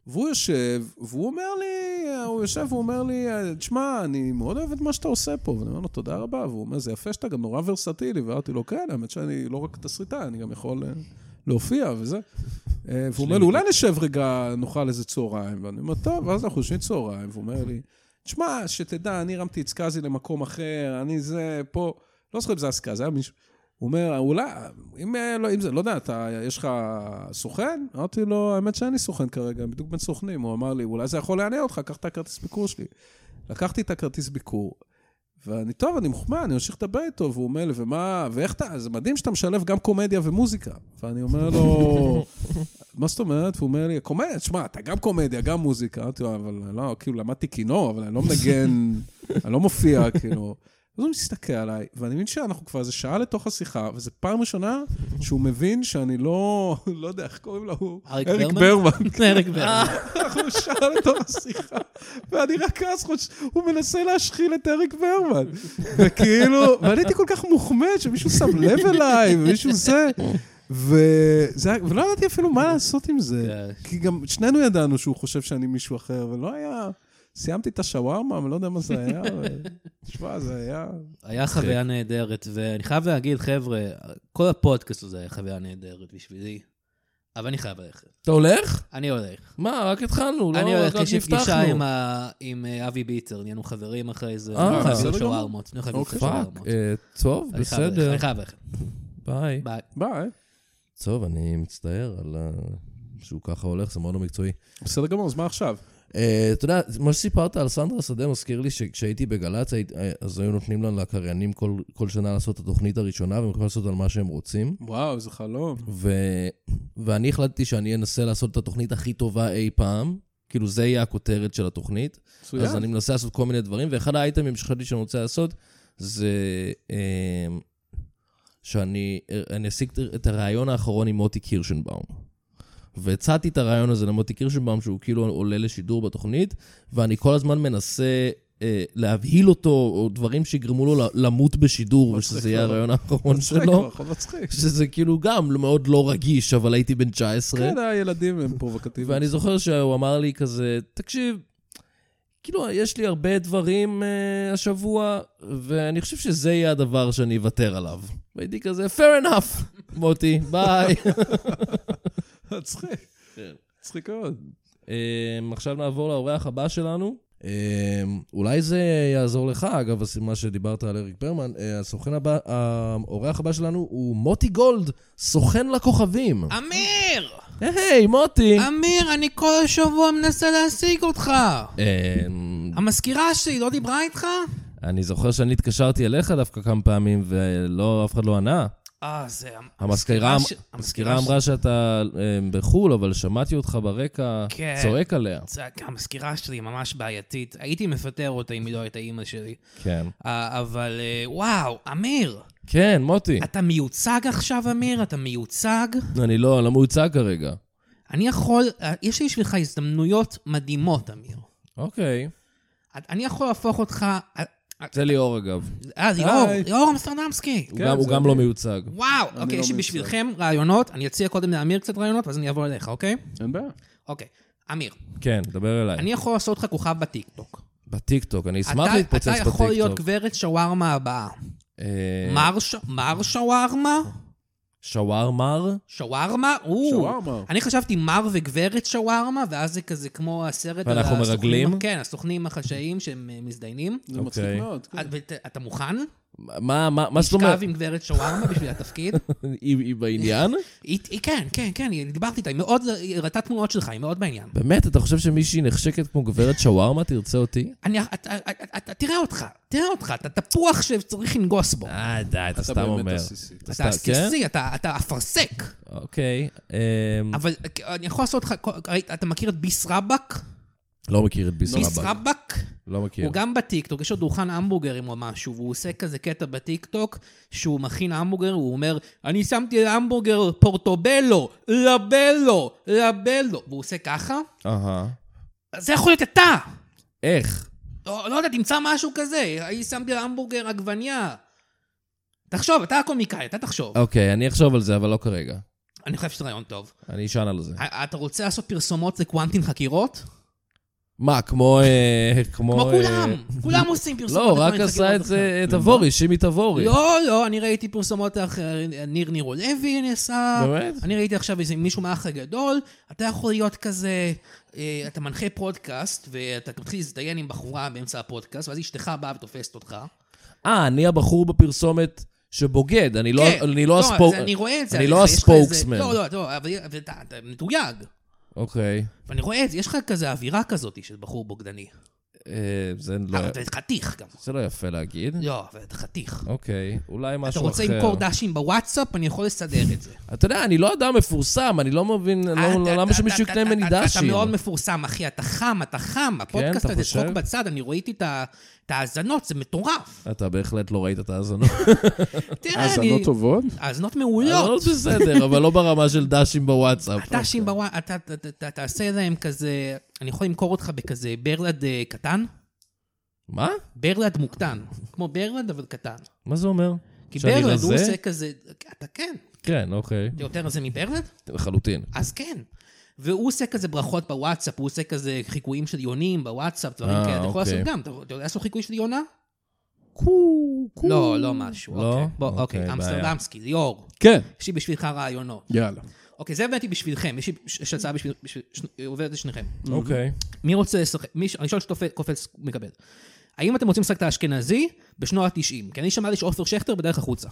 והוא יושב, והוא אומר לי, הוא יושב והוא אומר לי, תשמע, אני מאוד אוהב את מה שאתה עושה פה, ואני אומר לו, תודה רבה, והוא אומר, זה יפה שאתה גם נורא ורסטילי, ואמרתי לו, כן, האמת שאני לא רק תסריטאי, אני גם יכול להופיע וזה. והוא אומר לי, אולי נשב רגע, נאכל איזה צהריים, ואני אומר, טוב, ואז אנחנו יושבים צהריים, והוא אומר לי, תשמע, שתדע, אני רמתי את סקאזי למקום אחר, אני זה, פה, לא זוכר אם זה הסקאזי, היה מישהו, הוא אומר, אולי, אם, לא, אם זה, לא יודע, אתה, יש לך סוכן? אמרתי לו, האמת שאין לי סוכן כרגע, בדיוק בין סוכנים, הוא אמר לי, אולי זה יכול לעניין אותך, קח את הכרטיס ביקור שלי. לקחתי את הכרטיס ביקור, ואני, טוב, אני מוחמא, אני ממשיך לדבר איתו, והוא אומר לי, ומה, ואיך אתה, זה מדהים שאתה משלב גם קומדיה ומוזיקה. ואני אומר לו, מה זאת אומרת? והוא אומר לי, קומדיה, תשמע, אתה גם קומדיה, גם מוזיקה. אמרתי לו, אבל לא, כאילו, למדתי קינו, אבל אני לא מנגן, אני לא מופיע, כאילו. אז הוא מסתכל עליי, ואני מבין שאנחנו כבר איזה שעה לתוך השיחה, וזו פעם ראשונה שהוא מבין שאני לא, לא יודע, איך קוראים לו? אריק ברמן? אריק ברמן. אנחנו שעה לתוך השיחה, ואני רק אז חושב, הוא מנסה להשחיל את אריק ברמן. וכאילו, ואני הייתי כל כך מוחמד שמישהו שם לב אליי, ומישהו זה, ולא ידעתי אפילו מה לעשות עם זה. כי גם שנינו ידענו שהוא חושב שאני מישהו אחר, ולא היה... סיימתי את השווארמה, אבל לא יודע מה זה היה. תשמע, זה היה... היה חוויה נהדרת, ואני חייב להגיד, חבר'ה, כל הפודקאסט הזה היה חוויה נהדרת בשבילי, אבל אני חייב ללכת. אתה הולך? אני הולך. מה, רק התחלנו, אני הולך, יש לי פגישה עם אבי ביטר, נהיינו חברים אחרי זה, אני חייב להיות שווארמות. פאק, טוב, בסדר. אני חייב ללכת. ביי. ביי. ביי. טוב, אני מצטער על שהוא ככה הולך, זה מאוד לא מקצועי. בסדר גמור, אז מה עכשיו? אתה יודע, מה שסיפרת על סנדרה שדה מזכיר לי שכשהייתי בגל"צ, אז היו נותנים לנו לקריינים כל שנה לעשות את התוכנית הראשונה, והם יכולים לעשות על מה שהם רוצים. וואו, זה חלום. ואני החלטתי שאני אנסה לעשות את התוכנית הכי טובה אי פעם, כאילו זה יהיה הכותרת של התוכנית, אז אני מנסה לעשות כל מיני דברים, ואחד האייטמים שחשבתי שאני רוצה לעשות, זה שאני אשיג את הרעיון האחרון עם מוטי קירשנבאום. והצעתי את הרעיון הזה למוטי קירשנבאום, שהוא כאילו עולה לשידור בתוכנית, ואני כל הזמן מנסה אה, להבהיל אותו, או דברים שיגרמו לו למות בשידור, ושזה יהיה הרעיון האחרון שלו. שזה כאילו גם מאוד לא רגיש, אבל הייתי בן תשע עשרה. כן, הילדים הם פרובוקטיביים. ואני זוכר שהוא אמר לי כזה, תקשיב, כאילו, יש לי הרבה דברים uh, השבוע, ואני חושב שזה יהיה הדבר שאני אוותר עליו. והייתי כזה, fair enough, מוטי, ביי. צחיק. צחיק מאוד. עכשיו נעבור לאורח הבא שלנו. אולי זה יעזור לך, אגב, מה שדיברת על אריק ברמן. הסוכן הבא, האורח הבא שלנו הוא מוטי גולד, סוכן לכוכבים. אמיר! היי, מוטי. אמיר, אני כל השבוע מנסה להשיג אותך. המזכירה שלי לא דיברה איתך? אני זוכר שאני התקשרתי אליך דווקא כמה פעמים, ולא, אף אחד לא ענה. אה, זה... המזכירה אמרה שאתה בחול, אבל שמעתי אותך ברקע צועק עליה. המזכירה שלי ממש בעייתית. הייתי מפטר אותה אם היא לא הייתה אימא שלי. כן. אבל וואו, אמיר. כן, מוטי. אתה מיוצג עכשיו, אמיר? אתה מיוצג? אני לא, אני לא מיוצג כרגע. אני יכול... יש לי בשבילך הזדמנויות מדהימות, אמיר. אוקיי. אני יכול להפוך אותך... זה ליאור אגב. אה, ליאור, ליאור אמסטרדמסקי. הוא גם לא מיוצג. וואו, אוקיי, יש לי בשבילכם רעיונות, אני אציע קודם לאמיר קצת רעיונות, ואז אני אעבור אליך, אוקיי? אין בעיה. אוקיי, אמיר. כן, דבר אליי. אני יכול לעשות לך כוכב בטיקטוק. בטיקטוק, אני אשמח להתפוצץ בטיקטוק. אתה יכול להיות גברת שווארמה הבאה. מר שווארמה? שווארמר? שווארמה? שווארמה. אני חשבתי מר וגברת שווארמה, ואז זה כזה כמו הסרט... ואנחנו מרגלים? כן, הסוכנים החשאיים שהם מזדיינים. זה מצחיק מאוד. אתה מוכן? מה, מה, מה זאת אומרת? תשכב עם גברת שווארמה בשביל התפקיד. היא בעניין? כן, כן, כן, דיברתי איתה, היא מאוד, היא ראתה תמונות שלך, היא מאוד בעניין. באמת? אתה חושב שמישהי נחשקת כמו גברת שווארמה, תרצה אותי? תראה אותך, תראה אותך, אתה תפוח שצריך לנגוס בו. אה, די, אתה סתם אומר. אתה עסיסי, אתה אפרסק. אוקיי. אבל אני יכול לעשות לך, אתה מכיר את ביס רבק? לא מכיר את ביס רבק. ביס רבק? לא מכיר. הוא גם בטיקטוק, יש לו דוכן המבורגרים או משהו, והוא עושה כזה קטע בטיקטוק, שהוא מכין המבורגר, הוא אומר, אני שמתי המבורגר פורטובלו, לבלו, לבלו, והוא עושה ככה. אהה. זה יכול להיות אתה. איך? לא, לא יודע, תמצא משהו כזה, אני שמתי המבורגר עגבניה. תחשוב, אתה הקומיקאי, אתה תחשוב. אוקיי, אני אחשוב על זה, אבל לא כרגע. אני חושב שזה רעיון טוב. אני אשן על זה. אתה רוצה לעשות פרסומות לקוונטין חקירות? מה, כמו... כמו כולם, כולם עושים פרסומות. לא, רק עשה את זה תבורי, שימי תבורי. לא, לא, אני ראיתי פרסומות, ניר נירו לוי נעשה. באמת? אני ראיתי עכשיו איזה מישהו מאח הגדול, אתה יכול להיות כזה, אתה מנחה פודקאסט, ואתה מתחיל להזדיין עם בחורה באמצע הפודקאסט, ואז אשתך באה ותופסת אותך. אה, אני הבחור בפרסומת שבוגד, אני לא הספוקסמן. אני רואה את זה. אני לא הספוקסמן. לא, לא, לא, אבל אתה מתויג. אוקיי. ואני רואה את זה, יש לך כזה אווירה כזאת של בחור בוגדני. זה לא... אבל אתה חתיך גם. זה לא יפה להגיד. לא, אבל אתה חתיך. אוקיי, אולי משהו אחר. אתה רוצה למכור דשים בוואטסאפ, אני יכול לסדר את זה. אתה יודע, אני לא אדם מפורסם, אני לא מבין, למה שמישהו יקנה ממני דשים. אתה מאוד מפורסם, אחי, אתה חם, אתה חם. הפודקאסט הזה, צחוק בצד, אני ראיתי את האזנות, זה מטורף. אתה בהחלט לא ראית את האזנות. האזנות טובות? האזנות מעולות. האזנות בסדר, אבל לא ברמה של דשים בוואטסאפ. הדשים בוואטסאפ, אתה תעשה להם כזה, אני יכול למכור אותך בכזה ברלד קטן? מה? ברלד מוקטן. כמו ברלד, אבל קטן. מה זה אומר? כי ברלד הוא עושה כזה... אתה כן. כן, אוקיי. אתה יותר רזה מברלד? לחלוטין. אז כן. והוא עושה כזה ברכות בוואטסאפ, הוא עושה כזה חיקויים של יונים בוואטסאפ, דברים כאלה. אתה יכול לעשות גם. אתה יודע לעשות חיקוי של יונה? לא, לא משהו. לא? אוקיי, אמסטרדמסקי, ליאור. כן. יש לי בשבילך רעיונות. יאללה. אוקיי, זה הבאתי בשבילכם. יש הצעה בשביל... עובדת לשניכם. אוקיי. מי רוצה לשחק? הראשון שקופץ מקבל. האם אתם רוצים לשחק את האשכנזי בשנות ה-תשעים? כי אני שמעתי שאופר שכטר בדרך החוצה.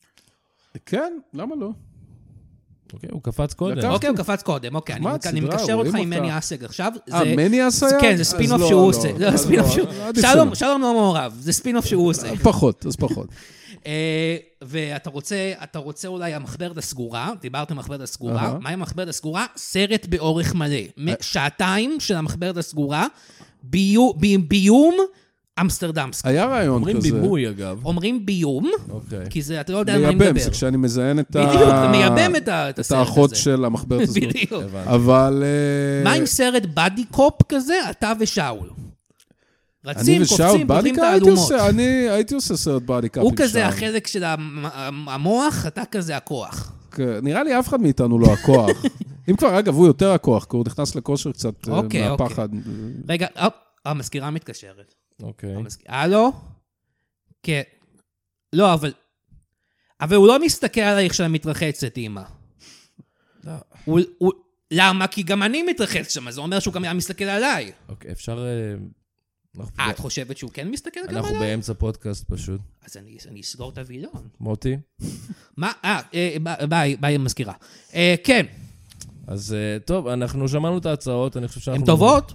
כן, למה לא? אוקיי, הוא קפץ קודם. אוקיי, הוא קפץ קודם, אוקיי. אני מקשר אותך עם מני אסג עכשיו. אה, מני אסג? כן, זה ספין-אוף שהוא עושה. שלום לא מעורב, זה ספין-אוף שהוא עושה. פחות, אז פחות. ואתה רוצה, אתה רוצה אולי המחברת הסגורה, דיברת על המחברת הסגורה, מה עם המחברת הסגורה? סרט באורך מלא. שעתיים של המחברת הסגורה, ביום אמסטרדמסקי. היה רעיון כזה. אומרים בימוי, אגב. אומרים ביום, אוקיי. כי זה, אתה לא יודע על מה אני מדבר. מייבם, זה כשאני מזיין את בדיוק, אתה מייבם את הסרט הזה. את האחות של המחברת הסגורה. בדיוק. אבל... מה עם סרט בדי קופ כזה, אתה ושאול? רצים, קופצים, פותחים את האלומות. אני הייתי עושה סרט בדי קופ. הוא כזה החלק של המוח, אתה כזה הכוח. נראה לי אף אחד מאיתנו לא הכוח. אם כבר, אגב, הוא יותר הכוח, כי הוא נכנס לכושר קצת מהפחד. רגע, המזכירה מתקשרת. אוקיי. הלו? כן. לא, אבל... אבל הוא לא מסתכל עלייך כשאני מתרחצת, אמא. לא. למה? כי גם אני מתרחץ שם, זה אומר שהוא גם היה מסתכל עליי. אוקיי, אפשר... אה, את חושבת שהוא כן מסתכל גם עליי? אנחנו באמצע פודקאסט פשוט. אז אני אסגור את הווילון. מוטי? מה? אה, ביי, ביי, מזכירה. כן. אז טוב, אנחנו שמענו את ההצעות, אני חושב שאנחנו... הן טובות?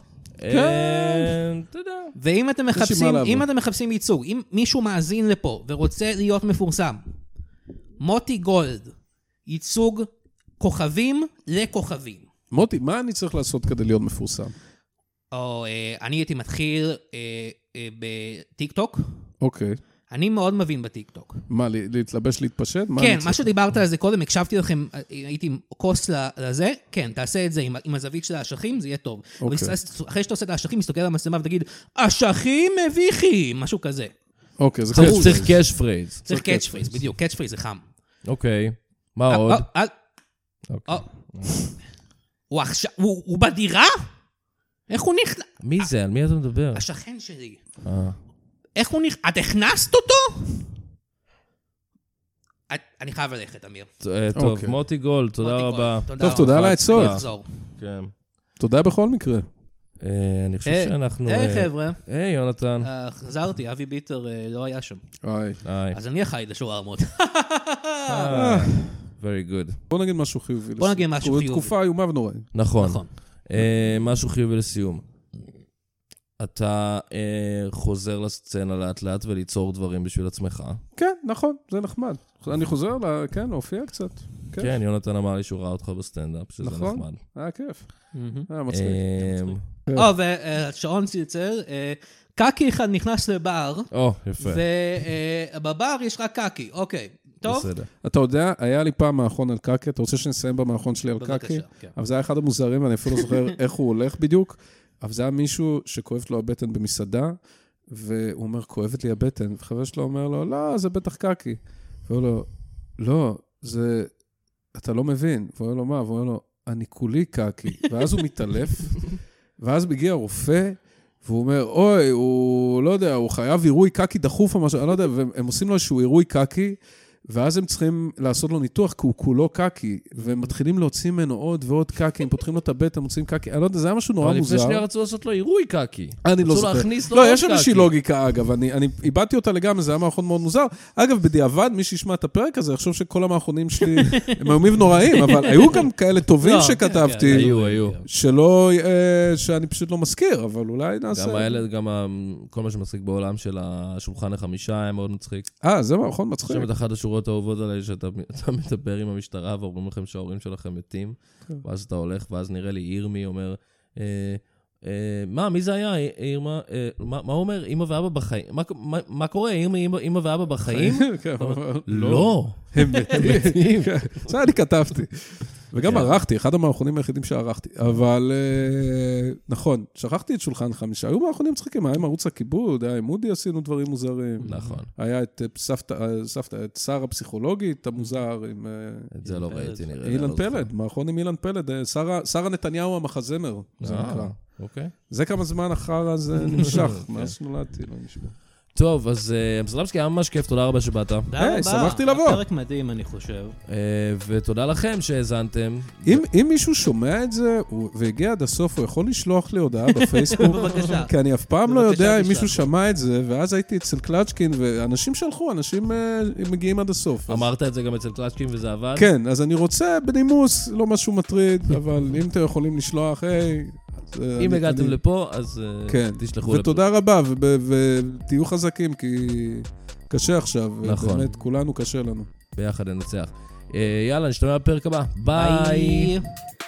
כן, אתה יודע. ואם אתם מחפשים, אם אתם מחפשים ייצוג, אם מישהו מאזין לפה ורוצה להיות מפורסם, מוטי גולד, ייצוג כוכבים לכוכבים. מוטי, מה אני צריך לעשות כדי להיות מפורסם? או, אני הייתי מתחיל בטיק-טוק. אוקיי. אני מאוד מבין בטיק-טוק. מה, להתלבש, להתפשט? כן, מה שדיברת על זה קודם, הקשבתי לכם, הייתי עם כוס לזה, כן, תעשה את זה עם הזווית של האשכים, זה יהיה טוב. אחרי שאתה עושה את האשכים, מסתכל על המצלמה ותגיד, אשכים מביכים, משהו כזה. אוקיי, זה חשוב. צריך קאץ' פרייז. צריך קאץ' פרייז, בדיוק, קאץ' פרייז זה חם. אוקיי, מה עוד? הוא בדירה? איך הוא נכנס? מי זה? על מי אתה מדבר? השכן שלי. אה. איך הוא נכנס? את הכנסת אותו? אני חייב ללכת, אמיר. טוב, מוטי גולד, תודה רבה. טוב, תודה על העצות. כן. תודה בכל מקרה. אני חושב שאנחנו... היי, חבר'ה. היי, יונתן. חזרתי, אבי ביטר לא היה שם. היי. אז אני אחראי לשור הערמות. Very good. בוא נגיד משהו חיובי. בוא נגיד משהו חיובי. תקופה איומה ונוראית. נכון. משהו חיובי לסיום. אתה אה, חוזר לסצנה לאט לאט וליצור דברים בשביל עצמך. כן, נכון, זה נחמד. אני חוזר, לה, כן, להופיע קצת. כיף. כן, יונתן אמר לי שהוא ראה אותך בסטנדאפ, שזה נכון? נחמד. היה כיף. היה מצחיק. או, ושעון צלצל, קקי אחד נכנס לבר. או, יפה. ובבר יש רק קקי, אוקיי. טוב? בסדר. אתה יודע, היה לי פעם מערכון על קקי, אתה רוצה שנסיים במערכון שלי על קקי? אבל זה היה אחד המוזרים, אני אפילו לא זוכר איך הוא הולך בדיוק. אבל זה היה מישהו שכואבת לו הבטן במסעדה, והוא אומר, כואבת לי הבטן, וחבר שלו אומר לו, לא, זה בטח קקי. והוא אומר לו, לא, זה, אתה לא מבין. והוא אומר לו, מה? והוא אומר לו, אני כולי קקי. ואז הוא מתעלף, ואז מגיע רופא, והוא אומר, אוי, הוא לא יודע, הוא חייב עירוי קקי דחוף או משהו, אני לא יודע, והם עושים לו איזשהו עירוי קקי, ואז הם צריכים לעשות לו ניתוח, כי הוא כולו קקי, והם מתחילים להוציא ממנו עוד ועוד קקי, הם פותחים לו את הבטן, הם מוצאים קקי, אני לא יודע, זה היה משהו נורא מוזר. אבל לפני שנייה רצו לעשות לו עירוי קקי. אני לא זוכר. לא, יש איזושהי לוגיקה, אגב, אני איבדתי אותה לגמרי, זה היה מערכון מאוד מוזר. אגב, בדיעבד, מי שישמע את הפרק הזה, יחשוב שכל המערכונים שלי הם איומים נוראים, אבל היו גם כאלה טובים שכתבתי, שלא, שאני פשוט לא מזכיר, אבל אולי נעשה. גם האלה, גם כל מה שמצחיק בעולם של השולחן החמישה היה מאוד מצחיק. אה, זה מערכון מצחיק. שם את אחת השורות האהובות עליי, שאתה מדבר עם המשטרה, ואומרים לכם שההורים שלכם מתים, ואז אתה הולך, ואז נראה לי ירמי אומר, מה, מי זה היה, ירמה? מה הוא אומר? אמא ואבא בחיים? מה קורה, ירמי, אמא ואבא בחיים? לא. הם מתים. זה אני כתבתי. וגם ערכתי, אחד המערכונים היחידים שערכתי. אבל נכון, שכחתי את שולחן חמישה. היו מערכונים צחיקים, היה עם ערוץ הכיבוד, היה עם מודי עשינו דברים מוזרים. נכון. היה את סבתא, את שר הפסיכולוגית המוזר עם... את זה לא ראיתי, נראה. אילן פלד, מערכון עם אילן פלד. שרה נתניהו המחזמר, זה נקרא. אוקיי. זה כמה זמן אחר אז נמשך, מאז שנולדתי, לא נשמע. טוב, אז אמסטרדמסקי, היה ממש כיף, תודה רבה שבאת. היי, שמחתי לבוא. הפרק מדהים, אני חושב. ותודה לכם שהאזנתם. אם מישהו שומע את זה והגיע עד הסוף, הוא יכול לשלוח לי הודעה בפייסבוק. בבקשה. כי אני אף פעם לא יודע אם מישהו שמע את זה, ואז הייתי אצל קלצ'קין, ואנשים שלחו, אנשים מגיעים עד הסוף. אמרת את זה גם אצל קלצ'קין וזה עבד? כן, אז אני רוצה בנימוס, לא משהו מטריד, אבל אם אתם יכולים לשלוח, היי... אם הגעתם לפה, אז תשלחו לפה. ותודה רבה, ותהיו חזקים, כי קשה עכשיו. נכון. באמת, כולנו קשה לנו. ביחד ננצח. יאללה, נשתמע בפרק הבא. ביי.